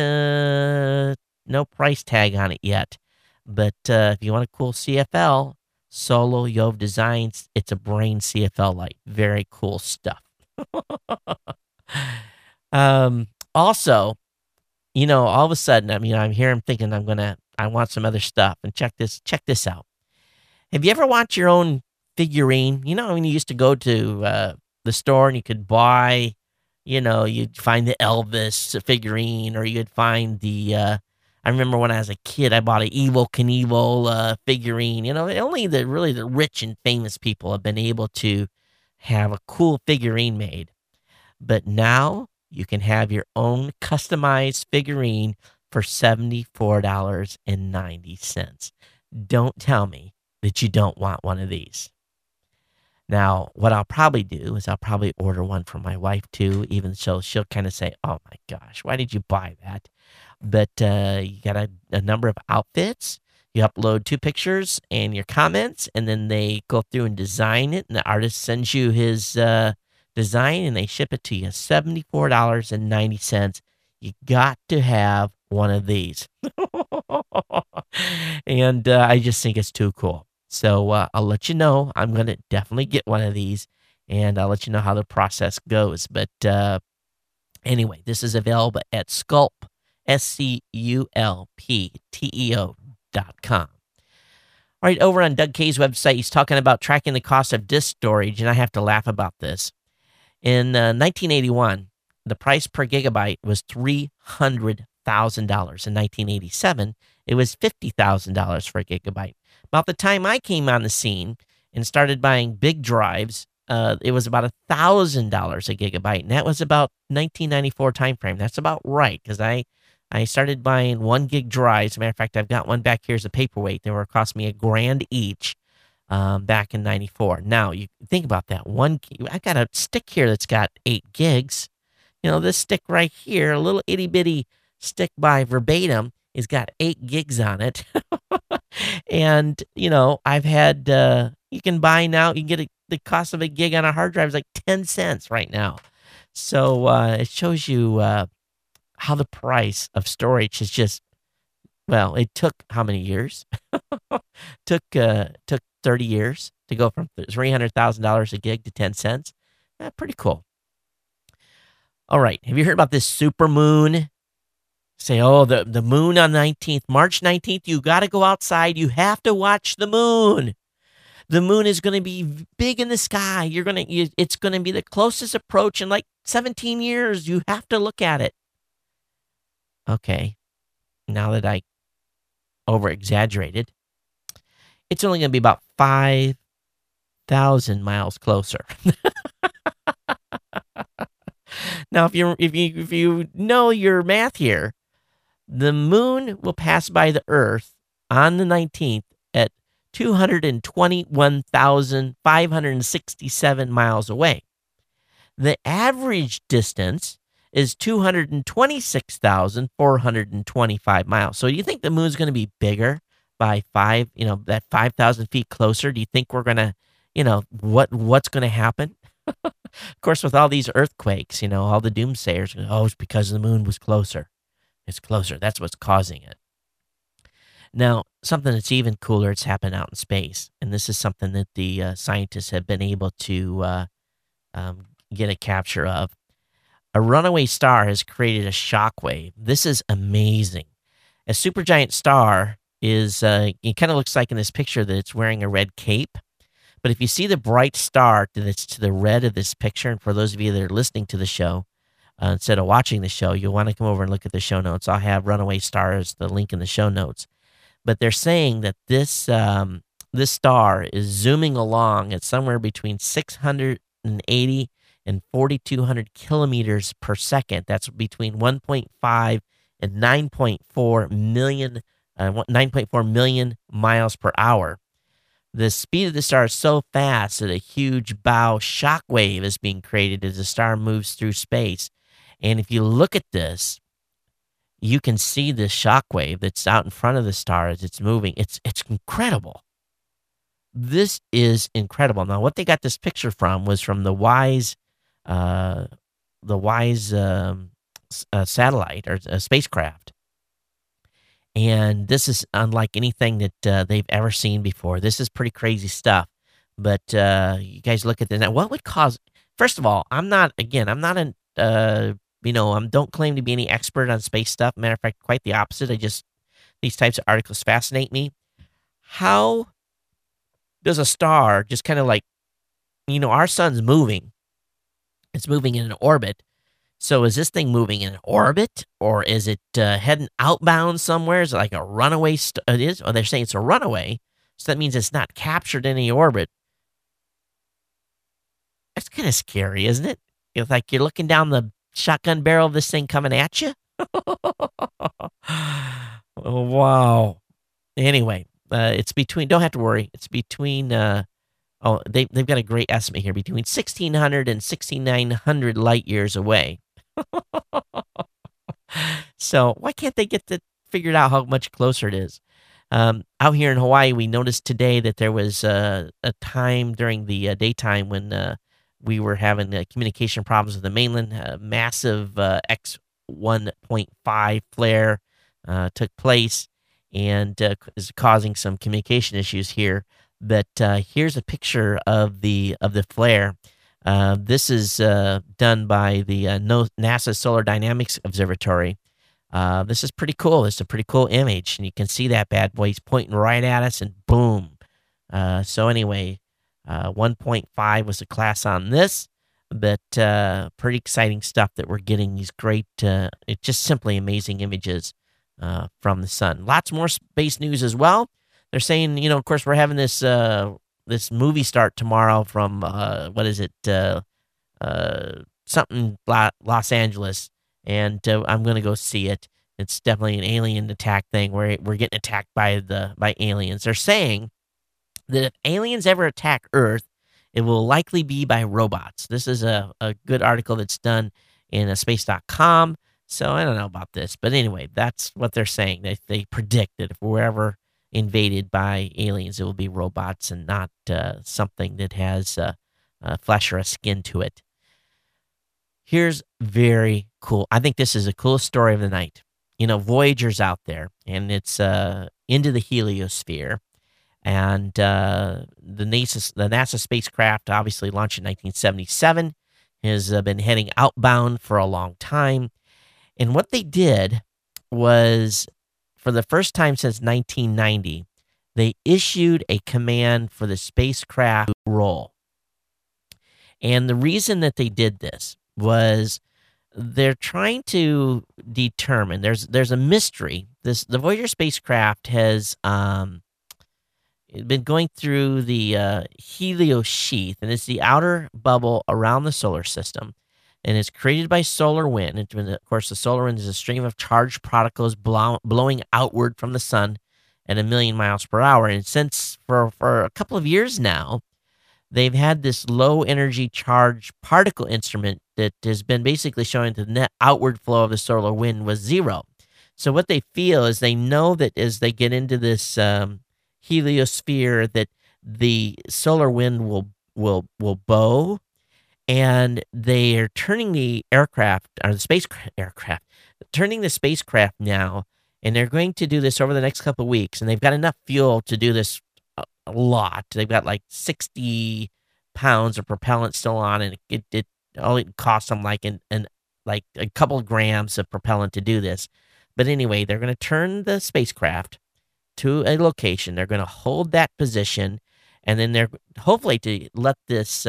no price tag on it yet. But if you want a cool CFL, Solo Yov Designs, it's a brain CFL light. Very cool stuff. Also, you know, all of a sudden, I'm here, I'm thinking I want some other stuff. And check this out. Have you ever watched your own figurine? You know, when you used to go to the store and you could buy, you know, you'd find the Elvis figurine, or you'd find the, I remember when I was a kid, I bought an Evel Knievel figurine. You know, only the rich and famous people have been able to have a cool figurine made. But now you can have your own customized figurine for $74.90. Don't tell me that you don't want one of these. Now, what I'll probably do is I'll probably order one for my wife too, even so she'll kind of say, oh my gosh, why did you buy that? But you got a number of outfits. You upload 2 pictures and your comments, and then they go through and design it, and the artist sends you his design, and they ship it to you. $74.90. You got to have one of these. And I just think it's too cool. So I'll let you know. I'm going to definitely get one of these, and I'll let you know how the process goes. But anyway, this is available at Sculpt, SCULPTEO.com. All right, over on Doug Kay's website, he's talking about tracking the cost of disk storage, and I have to laugh about this. In 1981, the price per gigabyte was $300,000. In 1987, it was $50,000 for a gigabyte. About the time I came on the scene and started buying big drives, it was about $1,000 a gigabyte, and that was about 1994 timeframe. That's about right, because I started buying 1 gig drives. As a matter of fact, I've got one back here as a paperweight. They were cost me $1,000 each back in 94. Now, you think about that. I got a stick here that's got 8 gigs. You know, this stick right here, a little itty-bitty stick by Verbatim, has got 8 gigs on it. And, you know, I've had, you can buy now, you can get the cost of a gig on a hard drive is like 10 cents right now. So it shows you how the price of storage is just, well, it took how many years? took 30 years to go from $300,000 a gig to 10 cents. Pretty cool. All right. Have you heard about this super moon? Say, oh, the moon on 19th, March 19th, you got to go outside. You have to watch the moon. The moon is going to be big in the sky. It's going to be the closest approach in like 17 years. You have to look at it. Okay. Now that I over-exaggerated, it's only going to be about 5,000 miles closer. Now, if you know your math here, the moon will pass by the Earth on the 19th at 221,567 miles away. The average distance is 226,425 miles. So you think the moon's going to be bigger by that 5,000 feet closer? Do you think we're going to, what's going to happen? Of course, with all these earthquakes, all the doomsayers, it's because the moon was closer. It's closer. That's what's causing it. Now, something that's even cooler, it's happened out in space. And this is something that the scientists have been able to get a capture of. A runaway star has created a shockwave. This is amazing. A supergiant star is, it kind of looks like in this picture that it's wearing a red cape. But if you see the bright star that's to the red of this picture, and for those of you that are listening to the show, instead of watching the show, you'll want to come over and look at the show notes. I'll have runaway stars, the link in the show notes. But they're saying that this star is zooming along at somewhere between 680 and 4,200 kilometers per second. That's between 1.5 and 9.4 million miles per hour. The speed of the star is so fast that a huge bow shockwave is being created as the star moves through space. And if you look at this, you can see the shockwave that's out in front of the star as it's moving. It's incredible. This is incredible. Now, what they got this picture from was from the WISE satellite or spacecraft. And this is unlike anything that they've ever seen before. This is pretty crazy stuff. But you guys look at this. Now, what would cause? First of all, I don't claim to be any expert on space stuff. Matter of fact, quite the opposite. These types of articles fascinate me. How does a star just kind of like, our sun's moving. It's moving in an orbit. So is this thing moving in an orbit, or is it heading outbound somewhere? Is it like a runaway? It is. Or they're saying it's a runaway. So that means it's not captured in any orbit. That's kind of scary, isn't it? It's like you're looking down the shotgun barrel of this thing coming at you. Oh, wow. Anyway, it's between. Don't have to worry. It's between. They've got a great estimate here, between 1,600 and 6,900 light years away. So why can't they get figured out how much closer it is? Out here in Hawaii, we noticed today that there was a time during the daytime when we were having communication problems with the mainland. Massive X1.5 flare took place and is causing some communication issues here. But here's a picture of the flare. This is done by the NASA Solar Dynamics Observatory. This is pretty cool. It's a pretty cool image, and you can see that bad boy. He's pointing right at us, and boom. So anyway, 1.5 was the class on this, but pretty exciting stuff that we're getting. These great, it's just simply amazing images from the sun. Lots more space news as well. They're saying, of course, we're having this movie start tomorrow from something Los Angeles, and I'm going to go see it. It's definitely an alien attack thing where we're getting attacked by aliens. They're saying that if aliens ever attack Earth, it will likely be by robots. This is a good article that's done in space.com. So I don't know about this, but anyway, that's what they're saying. They predict that if we're ever invaded by aliens, it will be robots and not something that has flesh or a skin to it. Here's very cool. I think this is the coolest story of the night. Voyager's out there, and it's into the heliosphere. And the NASA spacecraft, obviously launched in 1977, has been heading outbound for a long time. And what they did was, for the first time since 1990, they issued a command for the spacecraft to roll. And the reason that they did this was they're trying to determine, there's a mystery. The Voyager spacecraft has been going through the heliosheath, and it's the outer bubble around the solar system, and it's created by solar wind. And of course, the solar wind is a stream of charged particles blowing outward from the sun at 1,000,000 miles per hour. And since for a couple of years now, they've had this low energy charged particle instrument that has been basically showing the net outward flow of the solar wind was zero. So what they feel is, they know that as they get into this heliosphere, that the solar wind will bow, and they are turning the turning the spacecraft now, and they're going to do this over the next couple of weeks, and they've got enough fuel to do this a lot. They've got like 60 pounds of propellant still on, and it only costs them like like a couple of grams of propellant to do this. But anyway, they're going to turn the spacecraft to a location. They're going to hold that position, and then they're hopefully to let this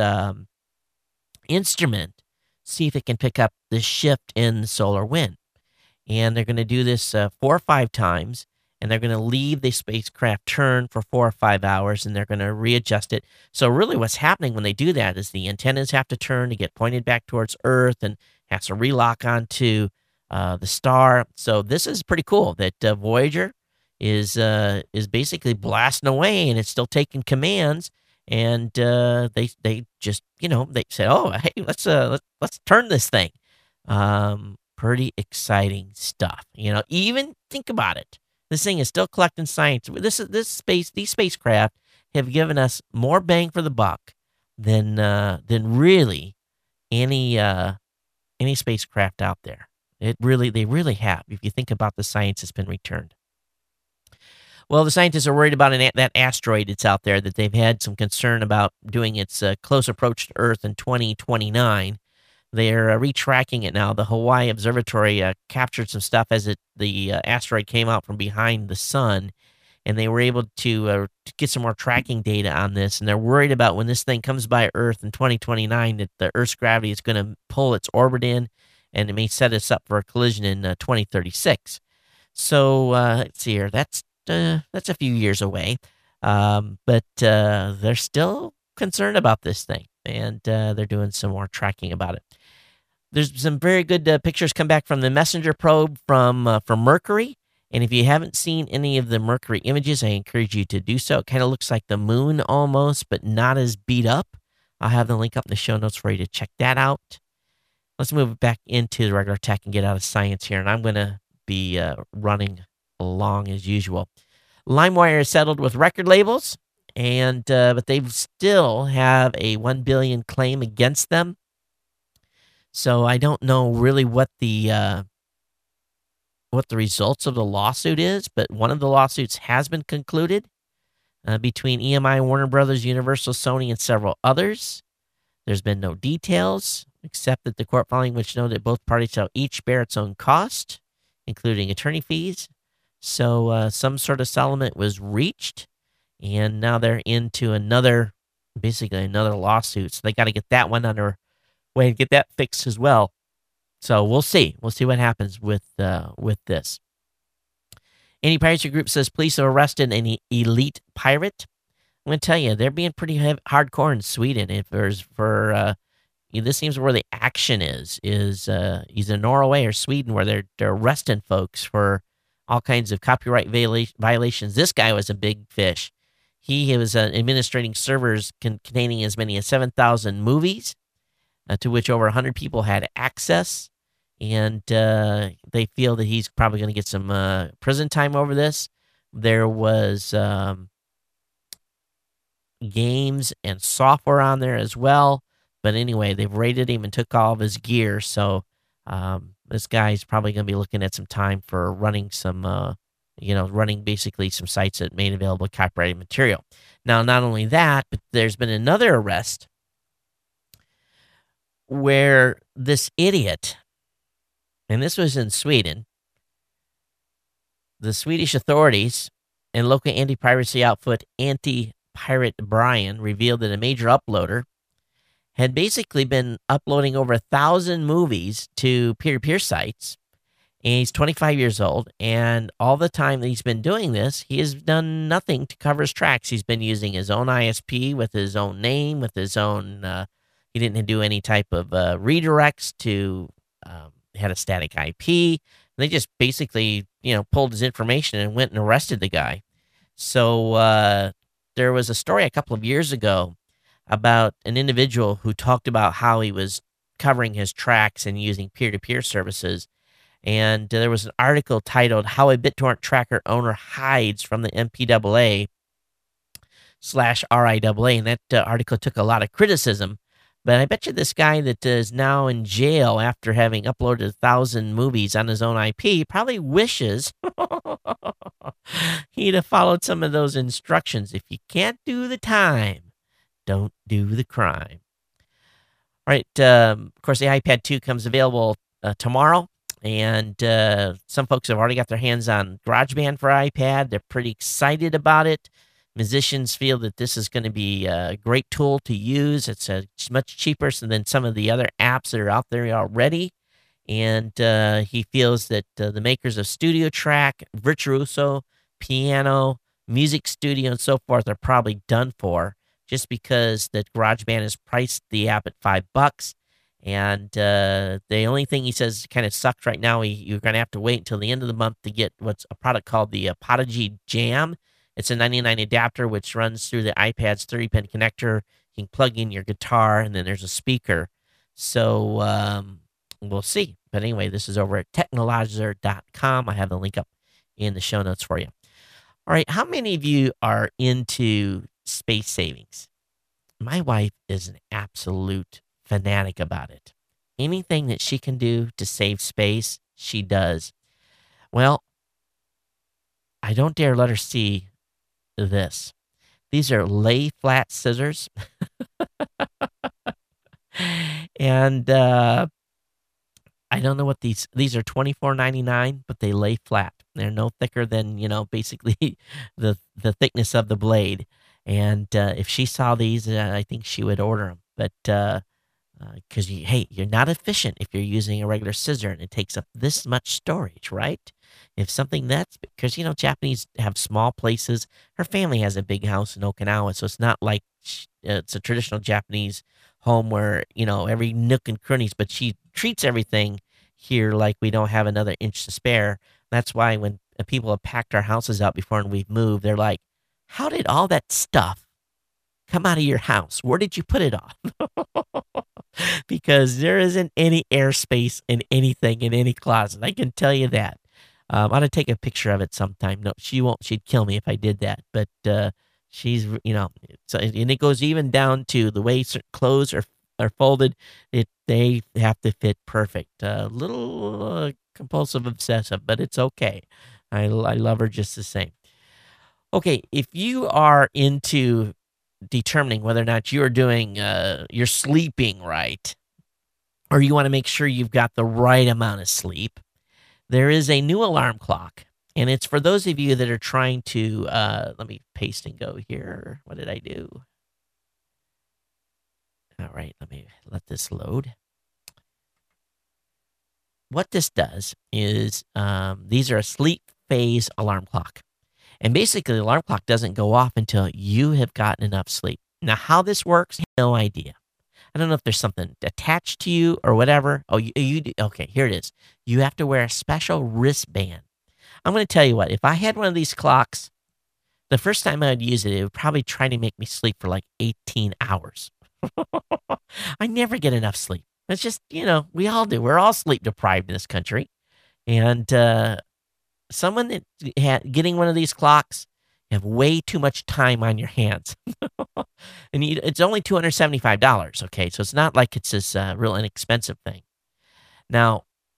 instrument see if it can pick up the shift in the solar wind. And they're going to do this 4 or 5 times, and they're going to leave the spacecraft turn for 4 or 5 hours, and they're going to readjust it. So really what's happening when they do that is the antennas have to turn to get pointed back towards Earth, and has to relock onto the star. So this is pretty cool that Voyager is basically blasting away, and it's still taking commands. And they just, they say, oh, hey, let's turn this thing. Pretty exciting stuff. Even think about it. This thing is still collecting science. These spacecraft have given us more bang for the buck than really any spacecraft out there. They really have, if you think about the science that's been returned. Well, the scientists are worried about that asteroid that's out there, that they've had some concern about doing its close approach to Earth in 2029. They're retracking it now. The Hawaii Observatory captured some stuff as the asteroid came out from behind the sun, and they were able to get some more tracking data on this. And they're worried about when this thing comes by Earth in 2029, that the Earth's gravity is going to pull its orbit in, and it may set us up for a collision in 2036. So let's see here. That's a few years away, but they're still concerned about this thing, and they're doing some more tracking about it. There's some very good pictures come back from the Messenger probe from Mercury, and if you haven't seen any of the Mercury images, I encourage you to do so. It kind of looks like the moon almost, but not as beat up. I'll have the link up in the show notes for you to check that out. Let's move back into the regular tech and get out of science here, and I'm going to be running along as usual. LimeWire is settled with record labels, and but they still have a $1 billion claim against them. So I don't know really what the results of the lawsuit is, but one of the lawsuits has been concluded between EMI, Warner Brothers, Universal, Sony, and several others. There's been no details, except that the court filing, which noted that both parties shall each bear its own cost, including attorney fees. So some sort of settlement was reached, and now they're into another lawsuit. So they got to get that one underway and get that fixed as well. So we'll see. We'll see what happens with this. Anti-piracy group says police have arrested an elite pirate. I'm going to tell you, they're being pretty hardcore in Sweden. If there's this seems where the action is either Norway or Sweden, where they're arresting folks for all kinds of copyright violations. This guy was a big fish. He was administrating servers containing as many as 7,000 movies, to which over 100 people had access. And they feel that he's probably going to get some prison time over this. There was games and software on there as well. But anyway, they've raided him and took all of his gear. So this guy's probably going to be looking at some time for running some running basically some sites that made available copyrighted material. Now, not only that, but there's been another arrest where this idiot, and this was in Sweden, the Swedish authorities and local anti-piracy outfit Anti-Pirate Brian revealed that a major uploader had basically been uploading over 1,000 movies to peer-to-peer sites. And he's 25 years old, and all the time that he's been doing this, he has done nothing to cover his tracks. He's been using his own ISP with his own name, with his own, he didn't do any type of redirects to, had a static IP. They just basically, pulled his information and went and arrested the guy. So there was a story a couple of years ago about an individual who talked about how he was covering his tracks and using peer-to-peer services. And there was an article titled "How a BitTorrent Tracker Owner Hides from the MPAA/RIAA," and that article took a lot of criticism. But I bet you this guy that is now in jail after having uploaded 1,000 movies on his own IP probably wishes he'd have followed some of those instructions. If you can't do the time, don't do the crime. All right. Of course, the iPad 2 comes available tomorrow. And some folks have already got their hands on GarageBand for iPad. They're pretty excited about it. Musicians feel that this is going to be a great tool to use. It's much cheaper than some of the other apps that are out there already. And he feels that the makers of Studio Track, Virtuoso, Piano, Music Studio, and so forth are probably done for, just because that GarageBand has priced the app at $5. And the only thing he says kind of sucks right now, you're going to have to wait until the end of the month to get what's a product called the Podigy Jam. It's a 99 adapter, which runs through the iPad's 30-pin connector. You can plug in your guitar, and then there's a speaker. So we'll see. But anyway, this is over at technologizer.com. I have the link up in the show notes for you. All right, how many of you are into space savings? My wife is an absolute fanatic about it. Anything that she can do to save space, she does. Well, I don't dare let her see this. These are lay flat scissors. And I don't know what these are $24.99, but they lay flat. They're no thicker than, basically the thickness of the blade. And if she saw these, I think she would order them. But because you're not efficient if you're using a regular scissor and it takes up this much storage, right? If something that's because Japanese have small places. Her family has a big house in Okinawa, so it's not like it's a traditional Japanese home where every nook and crannies. But she treats everything here like we don't have another inch to spare. That's why when people have packed our houses out before and we've moved, they're like, "How did all that stuff come out of your house? Where did you put it off?" Because there isn't any airspace in anything in any closet. I can tell you that. I ought to take a picture of it sometime. No, she won't. She'd kill me if I did that. But she's, so, and it goes even down to the way certain clothes are folded. They have to fit perfect. A little compulsive obsessive, but it's okay. I love her just the same. Okay, if you are into determining whether or not you're doing, you're sleeping right, or you want to make sure you've got the right amount of sleep, there is a new alarm clock, and it's for those of you that are trying to, let me paste and go here. What did I do? All right, let me let this load. What this does is, these are a sleep phase alarm clock. And basically, the alarm clock doesn't go off until you have gotten enough sleep. Now, how this works, no idea. I don't know if there's something attached to you or whatever. Oh, you do. Okay, here it is. You have to wear a special wristband. I'm going to tell you what. If I had one of these clocks, the first time I would use it, it would probably try to make me sleep for like 18 hours. I never get enough sleep. It's just, we all do. We're all sleep deprived in this country. And someone that getting one of these clocks, you have way too much time on your hands. And it's only $275, okay? So it's not like it's this real inexpensive thing. Now,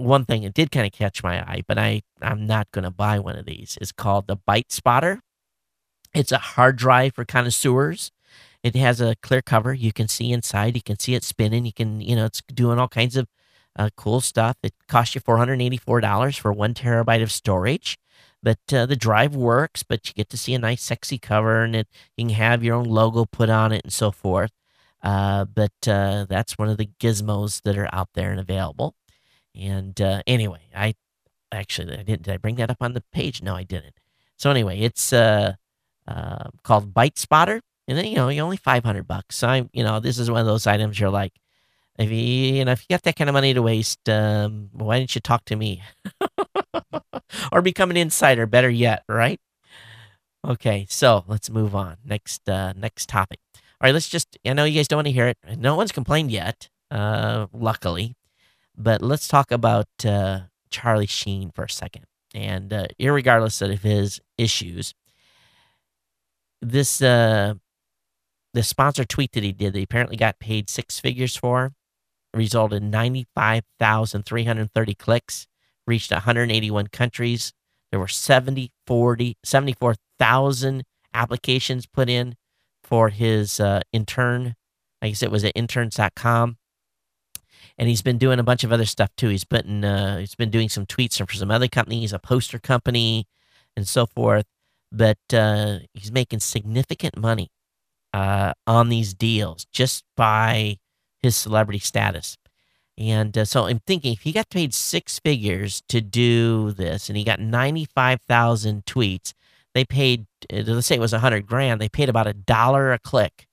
one thing that did kind of catch my eye, but I'm not going to buy one of these. It's called the Byte Spotter. It's a hard drive for connoisseurs. It has a clear cover. You can see inside. You can see it spinning. You can, it's doing all kinds of cool stuff. It costs you $484 for 1 terabyte of storage. But the drive works, but you get to see a nice, sexy cover, and you can have your own logo put on it and so forth. But that's one of the gizmos that are out there and available. And anyway, I didn't. Did I bring that up on the page? No, I didn't. So anyway, it's called Byte Spotter, and then you're only $500. So this is one of those items you're like, if you got that kind of money to waste, why didn't you talk to me? Or become an insider, better yet, right? Okay, so let's move on. Next topic. All right, I know you guys don't want to hear it. No one's complained yet, luckily. But let's talk about Charlie Sheen for a second. And irregardless of his issues, this sponsor tweet that he did that he apparently got paid 6 figures for resulted in 95,330 clicks, reached 181 countries. There were 74,000 applications put in for his intern. I guess it was at interns.com. And he's been doing a bunch of other stuff too. He's been doing some tweets for some other companies, a poster company, and so forth. But he's making significant money on these deals just by his celebrity status. And so I'm thinking, if he got paid 6 figures to do this, and he got 95,000 tweets, they paid, let's say it was $100,000, they paid about $1 a click.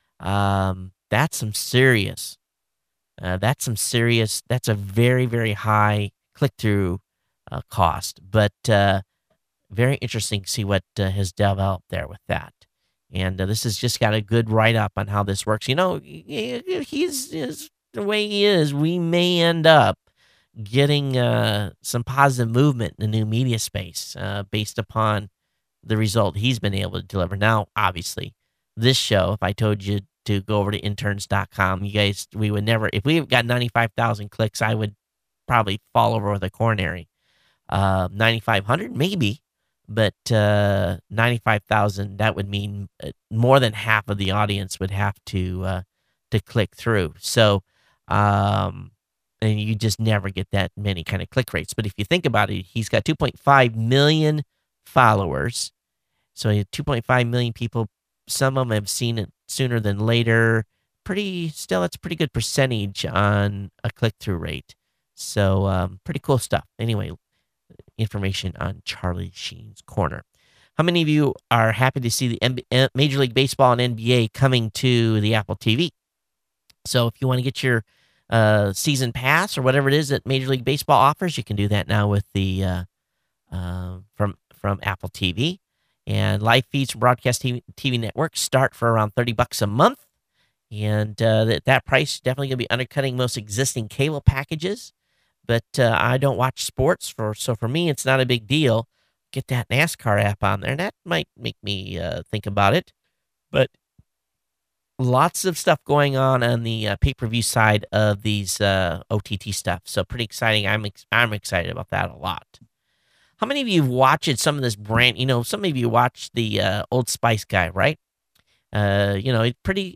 That's some serious. That's a very, very high click-through cost. But very interesting to see what has developed there with that. And this has just got a good write-up on how this works. He's the way he is, we may end up getting some positive movement in the new media space based upon the result he's been able to deliver. Now, obviously, this show, if I told you to go over to interns.com, you guys, we would never, if we got 95,000 clicks, I would probably fall over with a coronary. 9,500, maybe, but 95,000, that would mean more than half of the audience would have to click through. So, and you just never get that many kind of click rates. But if you think about it, he's got 2.5 million followers. So 2.5 million people, some of them have seen it sooner than later. That's a pretty good percentage on a click-through rate. So pretty cool stuff. Anyway, information on Charlie Sheen's Corner. How many of you are happy to see the Major League Baseball and NBA coming to the Apple TV? So if you want to get your season pass or whatever it is that Major League Baseball offers, you can do that now with the from Apple TV. And live feeds from Broadcast TV Network start for around $30 a month. And that price is definitely going to be undercutting most existing cable packages. But I don't watch sports, so for me, it's not a big deal. Get that NASCAR app on there. That might make me think about it. But lots of stuff going on the pay-per-view side of these OTT stuff. So pretty exciting. I'm excited about that a lot. How many of you have watched some of this brand? Some of you watched the Old Spice guy, right? Pretty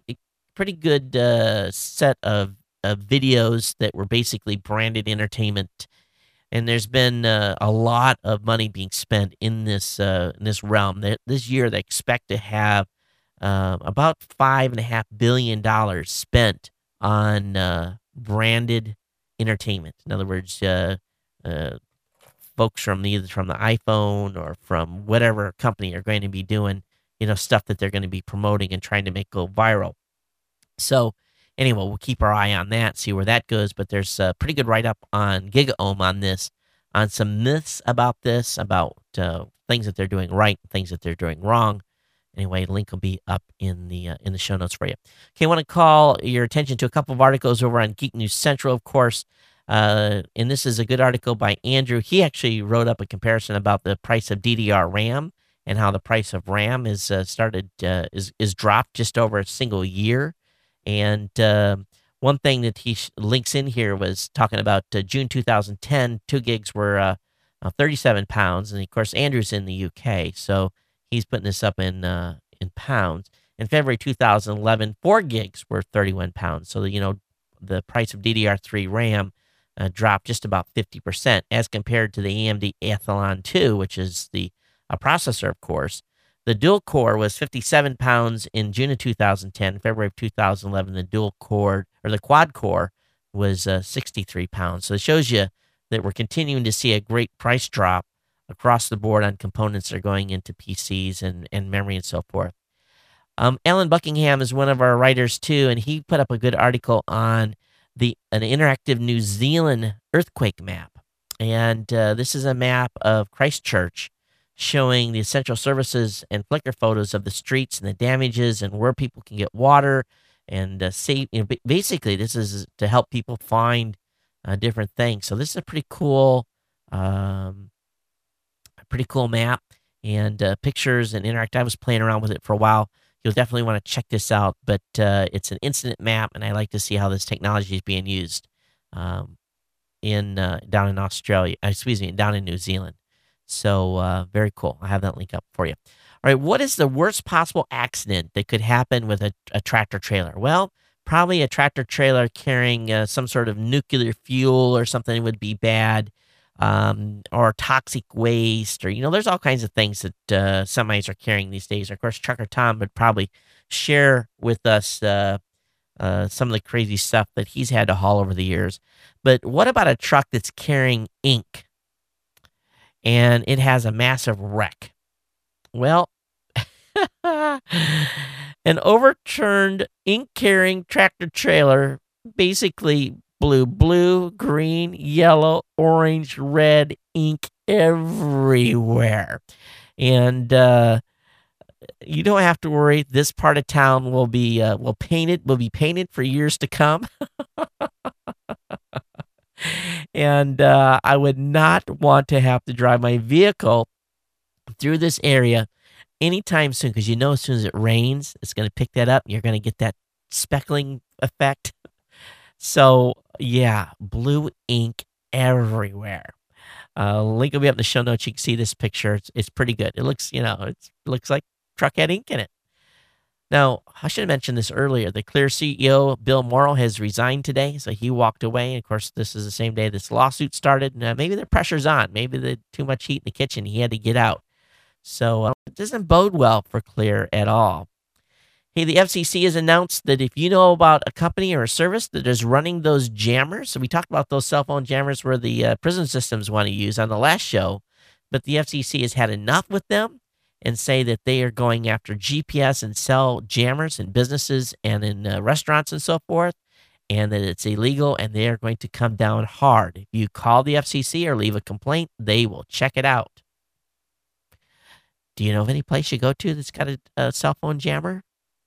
good set of videos that were basically branded entertainment. And there's been a lot of money being spent in this realm. This year, they expect to have about $5.5 billion spent on branded entertainment. In other words, folks from either from the iPhone or from whatever company are going to be doing, stuff that they're going to be promoting and trying to make go viral. So anyway, we'll keep our eye on that, see where that goes. But there's a pretty good write-up on GigaOM on this, on some myths about this, about things that they're doing right, things that they're doing wrong. Anyway, link will be up in the show notes for you. Okay, I want to call your attention to a couple of articles over on Geek News Central, of course. And this is a good article by Andrew. He actually wrote up a comparison about the price of DDR RAM and how the price of RAM is dropped just over a single year. And one one thing that he links in here was talking about June 2010, 2 gigs were 37 pounds. And of course, Andrew's in the UK, so he's putting this up in pounds. In February 2011, 4 gigs were 31 pounds. So, the price of DDR3 RAM dropped just about 50% as compared to the AMD Athlon 2, which is the processor, of course. The dual core was 57 pounds in June of 2010. February of 2011, the dual core or the quad core was 63 pounds. So it shows you that we're continuing to see a great price drop across the board on components that are going into PCs and memory and so forth. Alan Buckingham is one of our writers too, and he put up a good article on an interactive New Zealand earthquake map. And this is a map of Christchurch showing the essential services and Flickr photos of the streets and the damages and where people can get water and save. Basically, this is to help people find different things. So this is a pretty cool map and pictures and interact. I was playing around with it for a while. You'll definitely want to check this out, but it's an incident map, and I like to see how this technology is being used down in Australia. Down in New Zealand. So very cool. I have that link up for you. All right, what is the worst possible accident that could happen with a tractor trailer? Well, probably a tractor trailer carrying some sort of nuclear fuel or something would be bad, or toxic waste, or there's all kinds of things that semis are carrying these days. Of course, Trucker Tom would probably share with us some of the crazy stuff that he's had to haul over the years. But what about a truck that's carrying ink and it has a massive wreck? Well, an overturned ink-carrying tractor trailer basically blew blue, green, yellow, orange, red ink everywhere. And you don't have to worry. This part of town will be painted for years to come. And I would not want to have to drive my vehicle through this area anytime soon, because as soon as it rains, it's going to pick that up. And you're going to get that speckling effect. So, yeah, blue ink everywhere. Link will be up in the show notes. You can see this picture. It's pretty good. It looks, it looks like truck had ink in it. Now, I should have mentioned this earlier. The Clear CEO, Bill Morrow, has resigned today, so he walked away. And of course, this is the same day this lawsuit started. Maybe the pressure's on. Maybe there's too much heat in the kitchen. He had to get out. So it doesn't bode well for Clear at all. Hey, the FCC has announced that if you know about a company or a service that is running those jammers, so we talked about those cell phone jammers where the prison systems want to use on the last show, but the FCC has had enough with them and say that they are going after GPS and cell jammers in businesses and in restaurants and so forth, and that it's illegal, and they are going to come down hard. If you call the FCC or leave a complaint, they will check it out. Do you know of any place you go to that's got a cell phone jammer?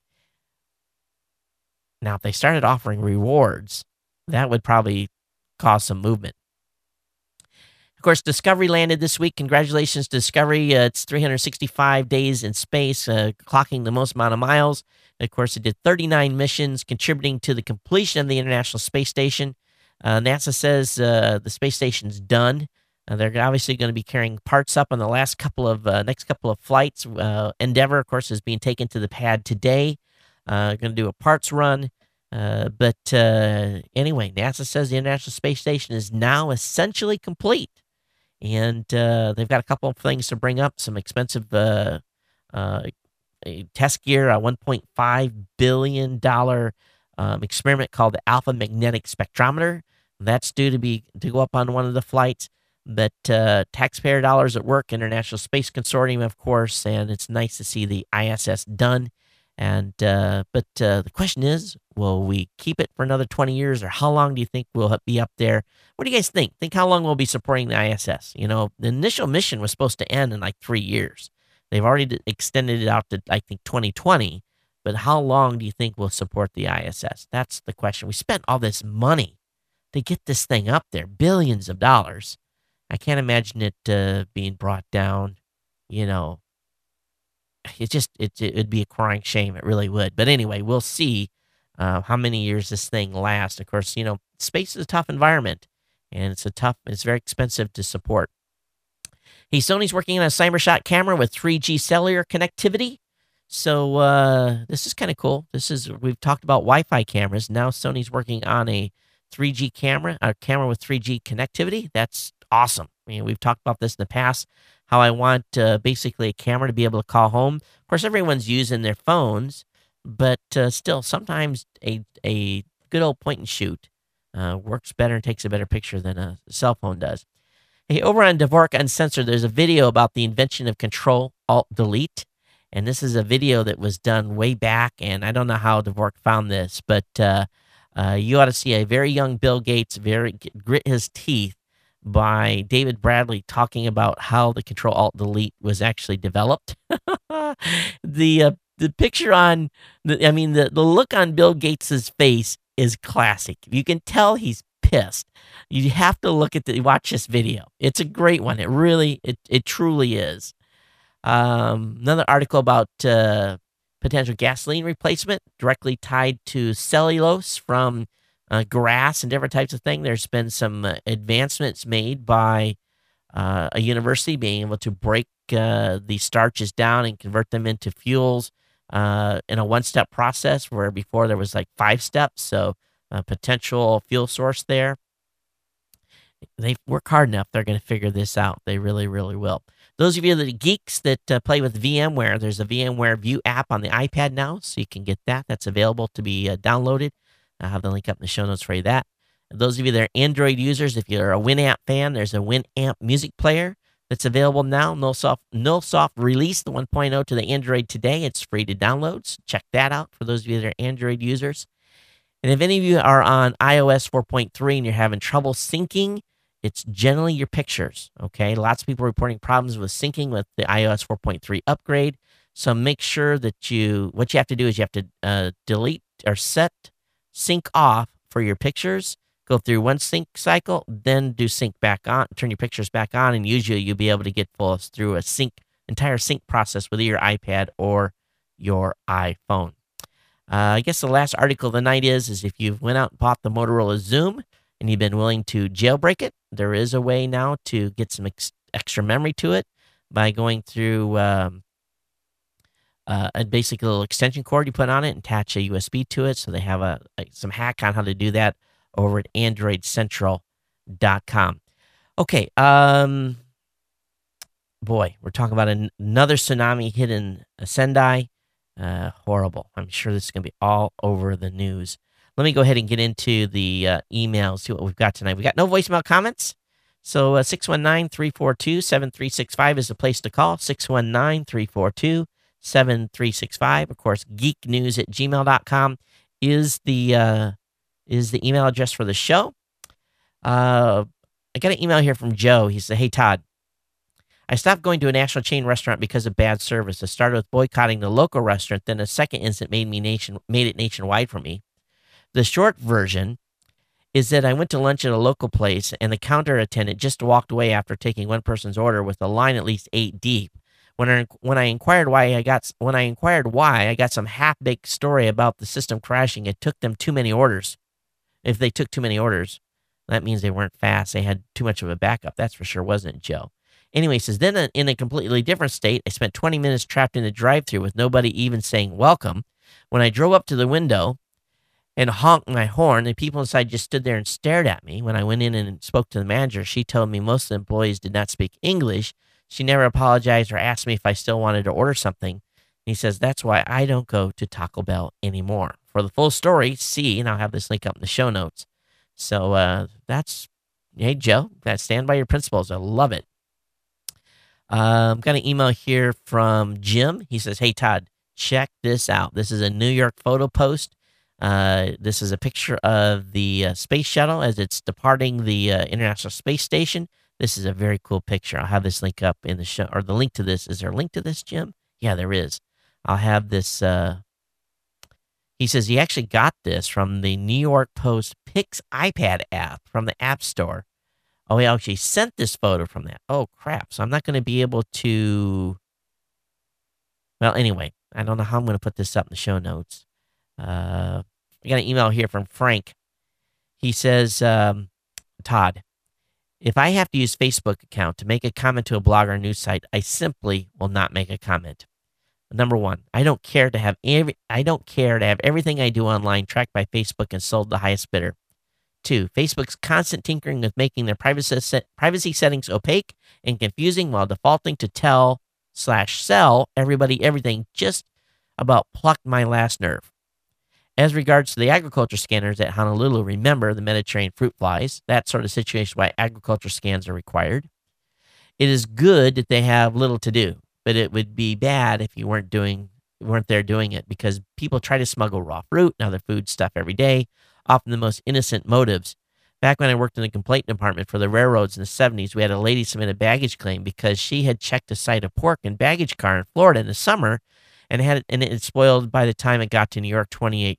Now, if they started offering rewards, that would probably cause some movement. Of course, Discovery landed this week. Congratulations to Discovery. It's 365 days in space, clocking the most amount of miles. Of course, it did 39 missions, contributing to the completion of the International Space Station. NASA says the space station's done. They're obviously going to be carrying parts up on the next couple of flights. Endeavour, of course, is being taken to the pad today. Going to do a parts run. But anyway, NASA says the International Space Station is now essentially complete. And they've got a couple of things to bring up, some expensive test gear, a $1.5 billion experiment called the Alpha Magnetic Spectrometer. That's due to go up on one of the flights. But taxpayer dollars at work, International Space Consortium, of course, and it's nice to see the ISS done. And but the question is, will we keep it for another 20 years, or how long do you think we'll be up there? What do you guys think? Think how long we'll be supporting the ISS? The initial mission was supposed to end in like 3 years. They've already extended it out to, I think, 2020. But how long do you think we'll support the ISS? That's the question. We spent all this money to get this thing up there, billions of dollars. I can't imagine it being brought down, It'd be a crying shame. It really would. But anyway, we'll see how many years this thing lasts. Of course, space is a tough environment, and it's very expensive to support. Hey, Sony's working on a CyberShot camera with 3G cellular connectivity. So this is kind of cool. We've talked about Wi-Fi cameras. Now Sony's working on a 3G camera, a camera with 3G connectivity. That's awesome. I mean, we've talked about this in the past, how I want basically a camera to be able to call home. Of course, everyone's using their phones, but still, sometimes a good old point and shoot works better and takes a better picture than a cell phone does. Hey, over on Dvorak Uncensored, there's a video about the invention of Control-Alt-Delete. And this is a video that was done way back, and I don't know how Dvorak found this, but you ought to see a very young Bill Gates grit his teeth by David Bradley talking about how the Control-Alt-Delete was actually developed. The picture the look on Bill Gates's face is classic. You can tell he's pissed. You have to watch this video. It's a great one. It truly is. Another article about potential gasoline replacement directly tied to cellulose from grass and different types of things. There's been some advancements made by a university being able to break the starches down and convert them into fuels in a one-step process where before there was like 5 steps. So a potential fuel source there. They work hard enough, they're going to figure this out. They really, really will. Those of you that are geeks that play with VMware, there's a VMware View app on the iPad now, so you can get that. That's available to be downloaded. I'll have the link up in the show notes for you that. And those of you that are Android users, if you're a Winamp fan, there's a Winamp music player that's available now. Nullsoft released the 1.0 to the Android today. It's free to download, so check that out for those of you that are Android users. And if any of you are on iOS 4.3 and you're having trouble syncing, it's generally your pictures, okay? Lots of people are reporting problems with syncing with the iOS 4.3 upgrade. So make sure that what you have to do is you have to delete or set sync off for your pictures, go through one sync cycle, then do sync back on, turn your pictures back on, and usually you'll be able to get through a entire sync process with your iPad or your iPhone. I guess the last article of the night is if you've went out and bought the Motorola Xoom and you've been willing to jailbreak it, there is a way now to get some extra memory to it by going through a basic little extension cord you put on it and attach a USB to it. So they have some hack on how to do that over at AndroidCentral.com. Okay, boy, we're talking about another tsunami hitting Sendai. Horrible. I'm sure this is going to be all over the news. Let me go ahead and get into the emails, see what we've got tonight. We got no voicemail comments. So 619-342-7365 is the place to call. 619-342-7365. Of course, geeknews@gmail.com is the email address for the show. I got an email here from Joe. He said, "Hey, Todd, I stopped going to a national chain restaurant because of bad service. I started with boycotting the local restaurant. Then a second incident made it nationwide for me. The short version is that I went to lunch at a local place, and the counter attendant just walked away after taking one person's order with a line at least 8 deep. When I inquired why, I got some half-baked story about the system crashing. It took them too many orders. If they took too many orders, that means they weren't fast. They had too much of a backup. That's for sure, wasn't it, Joe?" Anyway, he says, "Then in a completely different state, I spent 20 minutes trapped in the drive-thru with nobody even saying welcome. When I drove up to the window and honked my horn, the people inside just stood there and stared at me. When I went in and spoke to the manager, she told me most of the employees did not speak English. She never apologized or asked me if I still wanted to order something." And he says, "That's why I don't go to Taco Bell anymore." For the full story, see, and I'll have this link up in the show notes. So hey, Joe, stand by your principles. I love it. Got an email here from Jim. He says, "Hey, Todd, check this out. This is a New York photo post. This is a picture of the space shuttle as it's departing the International Space Station. This is a very cool picture. I'll have this link up in the show, or the link to this. Is there a link to this, Jim? Yeah, there is. I'll have this. He says he actually got this from the New York Post Pix iPad app from the App Store. Oh, he actually sent this photo from that. Oh, crap. So I'm not going to be able to... Well, anyway, I don't know how I'm going to put this up in the show notes. I got an email here from Frank. He says, Todd, if I have to use Facebook account to make a comment to a blog or news site, I simply will not make a comment. Number one, I don't care to have everything I do online tracked by Facebook and sold to the highest bidder. 2, Facebook's constant tinkering with making their privacy settings opaque and confusing while defaulting to tell/sell everybody everything just about plucked my last nerve. As regards to the agriculture scanners at Honolulu, remember the Mediterranean fruit flies, that sort of situation why agriculture scans are required. It is good that they have little to do, but it would be bad if you weren't there doing it, because people try to smuggle raw fruit and other food stuff every day, often the most innocent motives. Back when I worked in the complaint department for the railroads in the 70s, we had a lady submit a baggage claim because she had checked a site of pork and baggage car in Florida in the summer and it had spoiled by the time it got to New York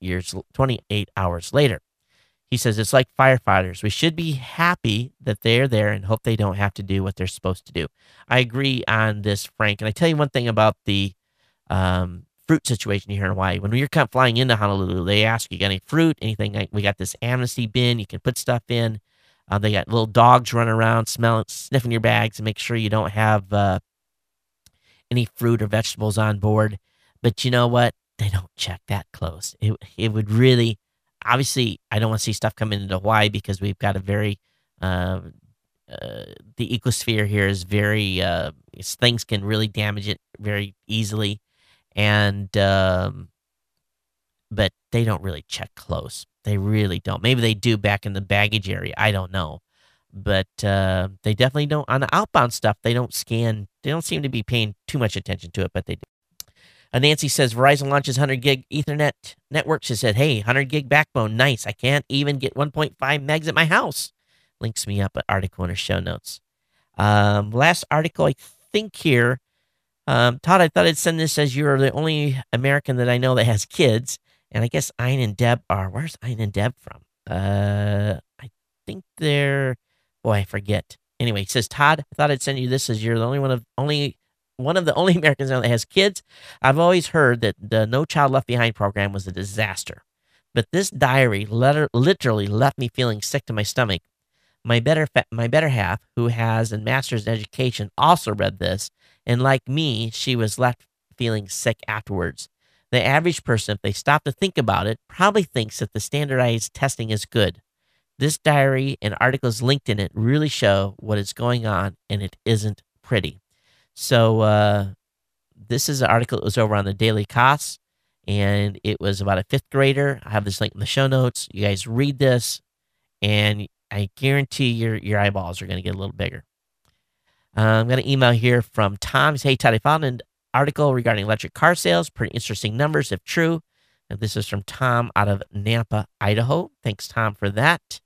28 hours later. He says, it's like firefighters. We should be happy that they're there and hope they don't have to do what they're supposed to do. I agree on this, Frank. And I tell you one thing about the fruit situation here in Hawaii. When you're flying into Honolulu, they ask you, got any fruit, anything? We got this amnesty bin. You can put stuff in. They got little dogs running around, sniffing your bags and make sure you don't have any fruit or vegetables on board. But you know what? They don't check that close. It would really, obviously, I don't want to see stuff coming into Hawaii because we've got a very, the ecosphere here is very, things can really damage it very easily. And, but they don't really check close. They really don't. Maybe they do back in the baggage area. I don't know. But they definitely don't. On the outbound stuff, they don't scan. They don't seem to be paying too much attention to it, but they do. Nancy says Verizon launches 100 gig Ethernet network. She said, hey, 100 gig backbone. Nice. I can't even get 1.5 megs at my house. Links me up at article in her show notes. Last article, I think here. Todd, I thought I'd send this as you're the only American that I know that has kids. And I guess Ayn and Deb are. Where's Ayn and Deb from? I think they're. Boy, I forget. Anyway, it says, Todd, I thought I'd send you this as you're the only one of the only Americans now that has kids. I've always heard that the No Child Left Behind program was a disaster. But this diary literally left me feeling sick to my stomach. My better half, who has a master's in education, also read this. And like me, she was left feeling sick afterwards. The average person, if they stop to think about it, probably thinks that the standardized testing is good. This diary and articles linked in it really show what is going on, and it isn't pretty. So this is an article that was over on the Daily Kos, and it was about a 5th grader. I have this link in the show notes. You guys read this, and I guarantee your eyeballs are going to get a little bigger. I'm going to email here from Tom. He says, hey, Todd, I found an article regarding electric car sales. Pretty interesting numbers, if true. And this is from Tom out of Nampa, Idaho. Thanks, Tom, for that.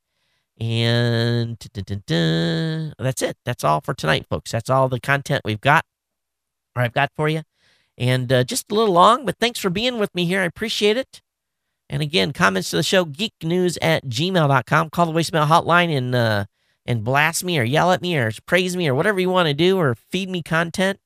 And that's it. That's all for tonight, folks. That's all the content I've got for you. And just a little long, but thanks for being with me here. I appreciate it. And again, comments to the show, geeknews@gmail.com. Call the voicemail hotline and blast me or yell at me or praise me or whatever you want to do, or feed me content.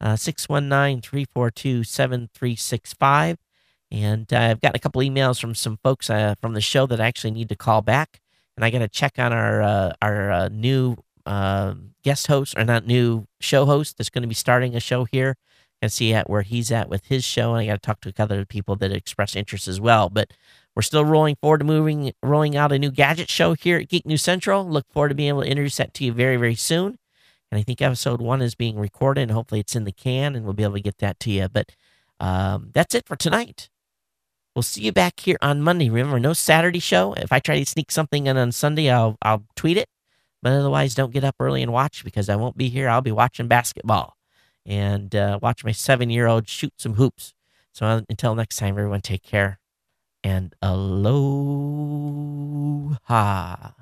619-342-7365. And I've gotten a couple emails from some folks from the show that I actually need to call back. And I got to check on our new guest host, or not new show host, that's going to be starting a show here. And see where he's at with his show. And I got to talk to a couple of people that express interest as well. But we're still rolling forward to rolling out a new gadget show here at Geek News Central. Look forward to being able to introduce that to you very, very soon. And I think episode 1 is being recorded, and hopefully it's in the can, and we'll be able to get that to you. But that's it for tonight. We'll see you back here on Monday. Remember, no Saturday show. If I try to sneak something in on Sunday, I'll tweet it. But otherwise, don't get up early and watch, because I won't be here. I'll be watching basketball and watch my 7-year-old shoot some hoops. So until next time, everyone, take care and aloha.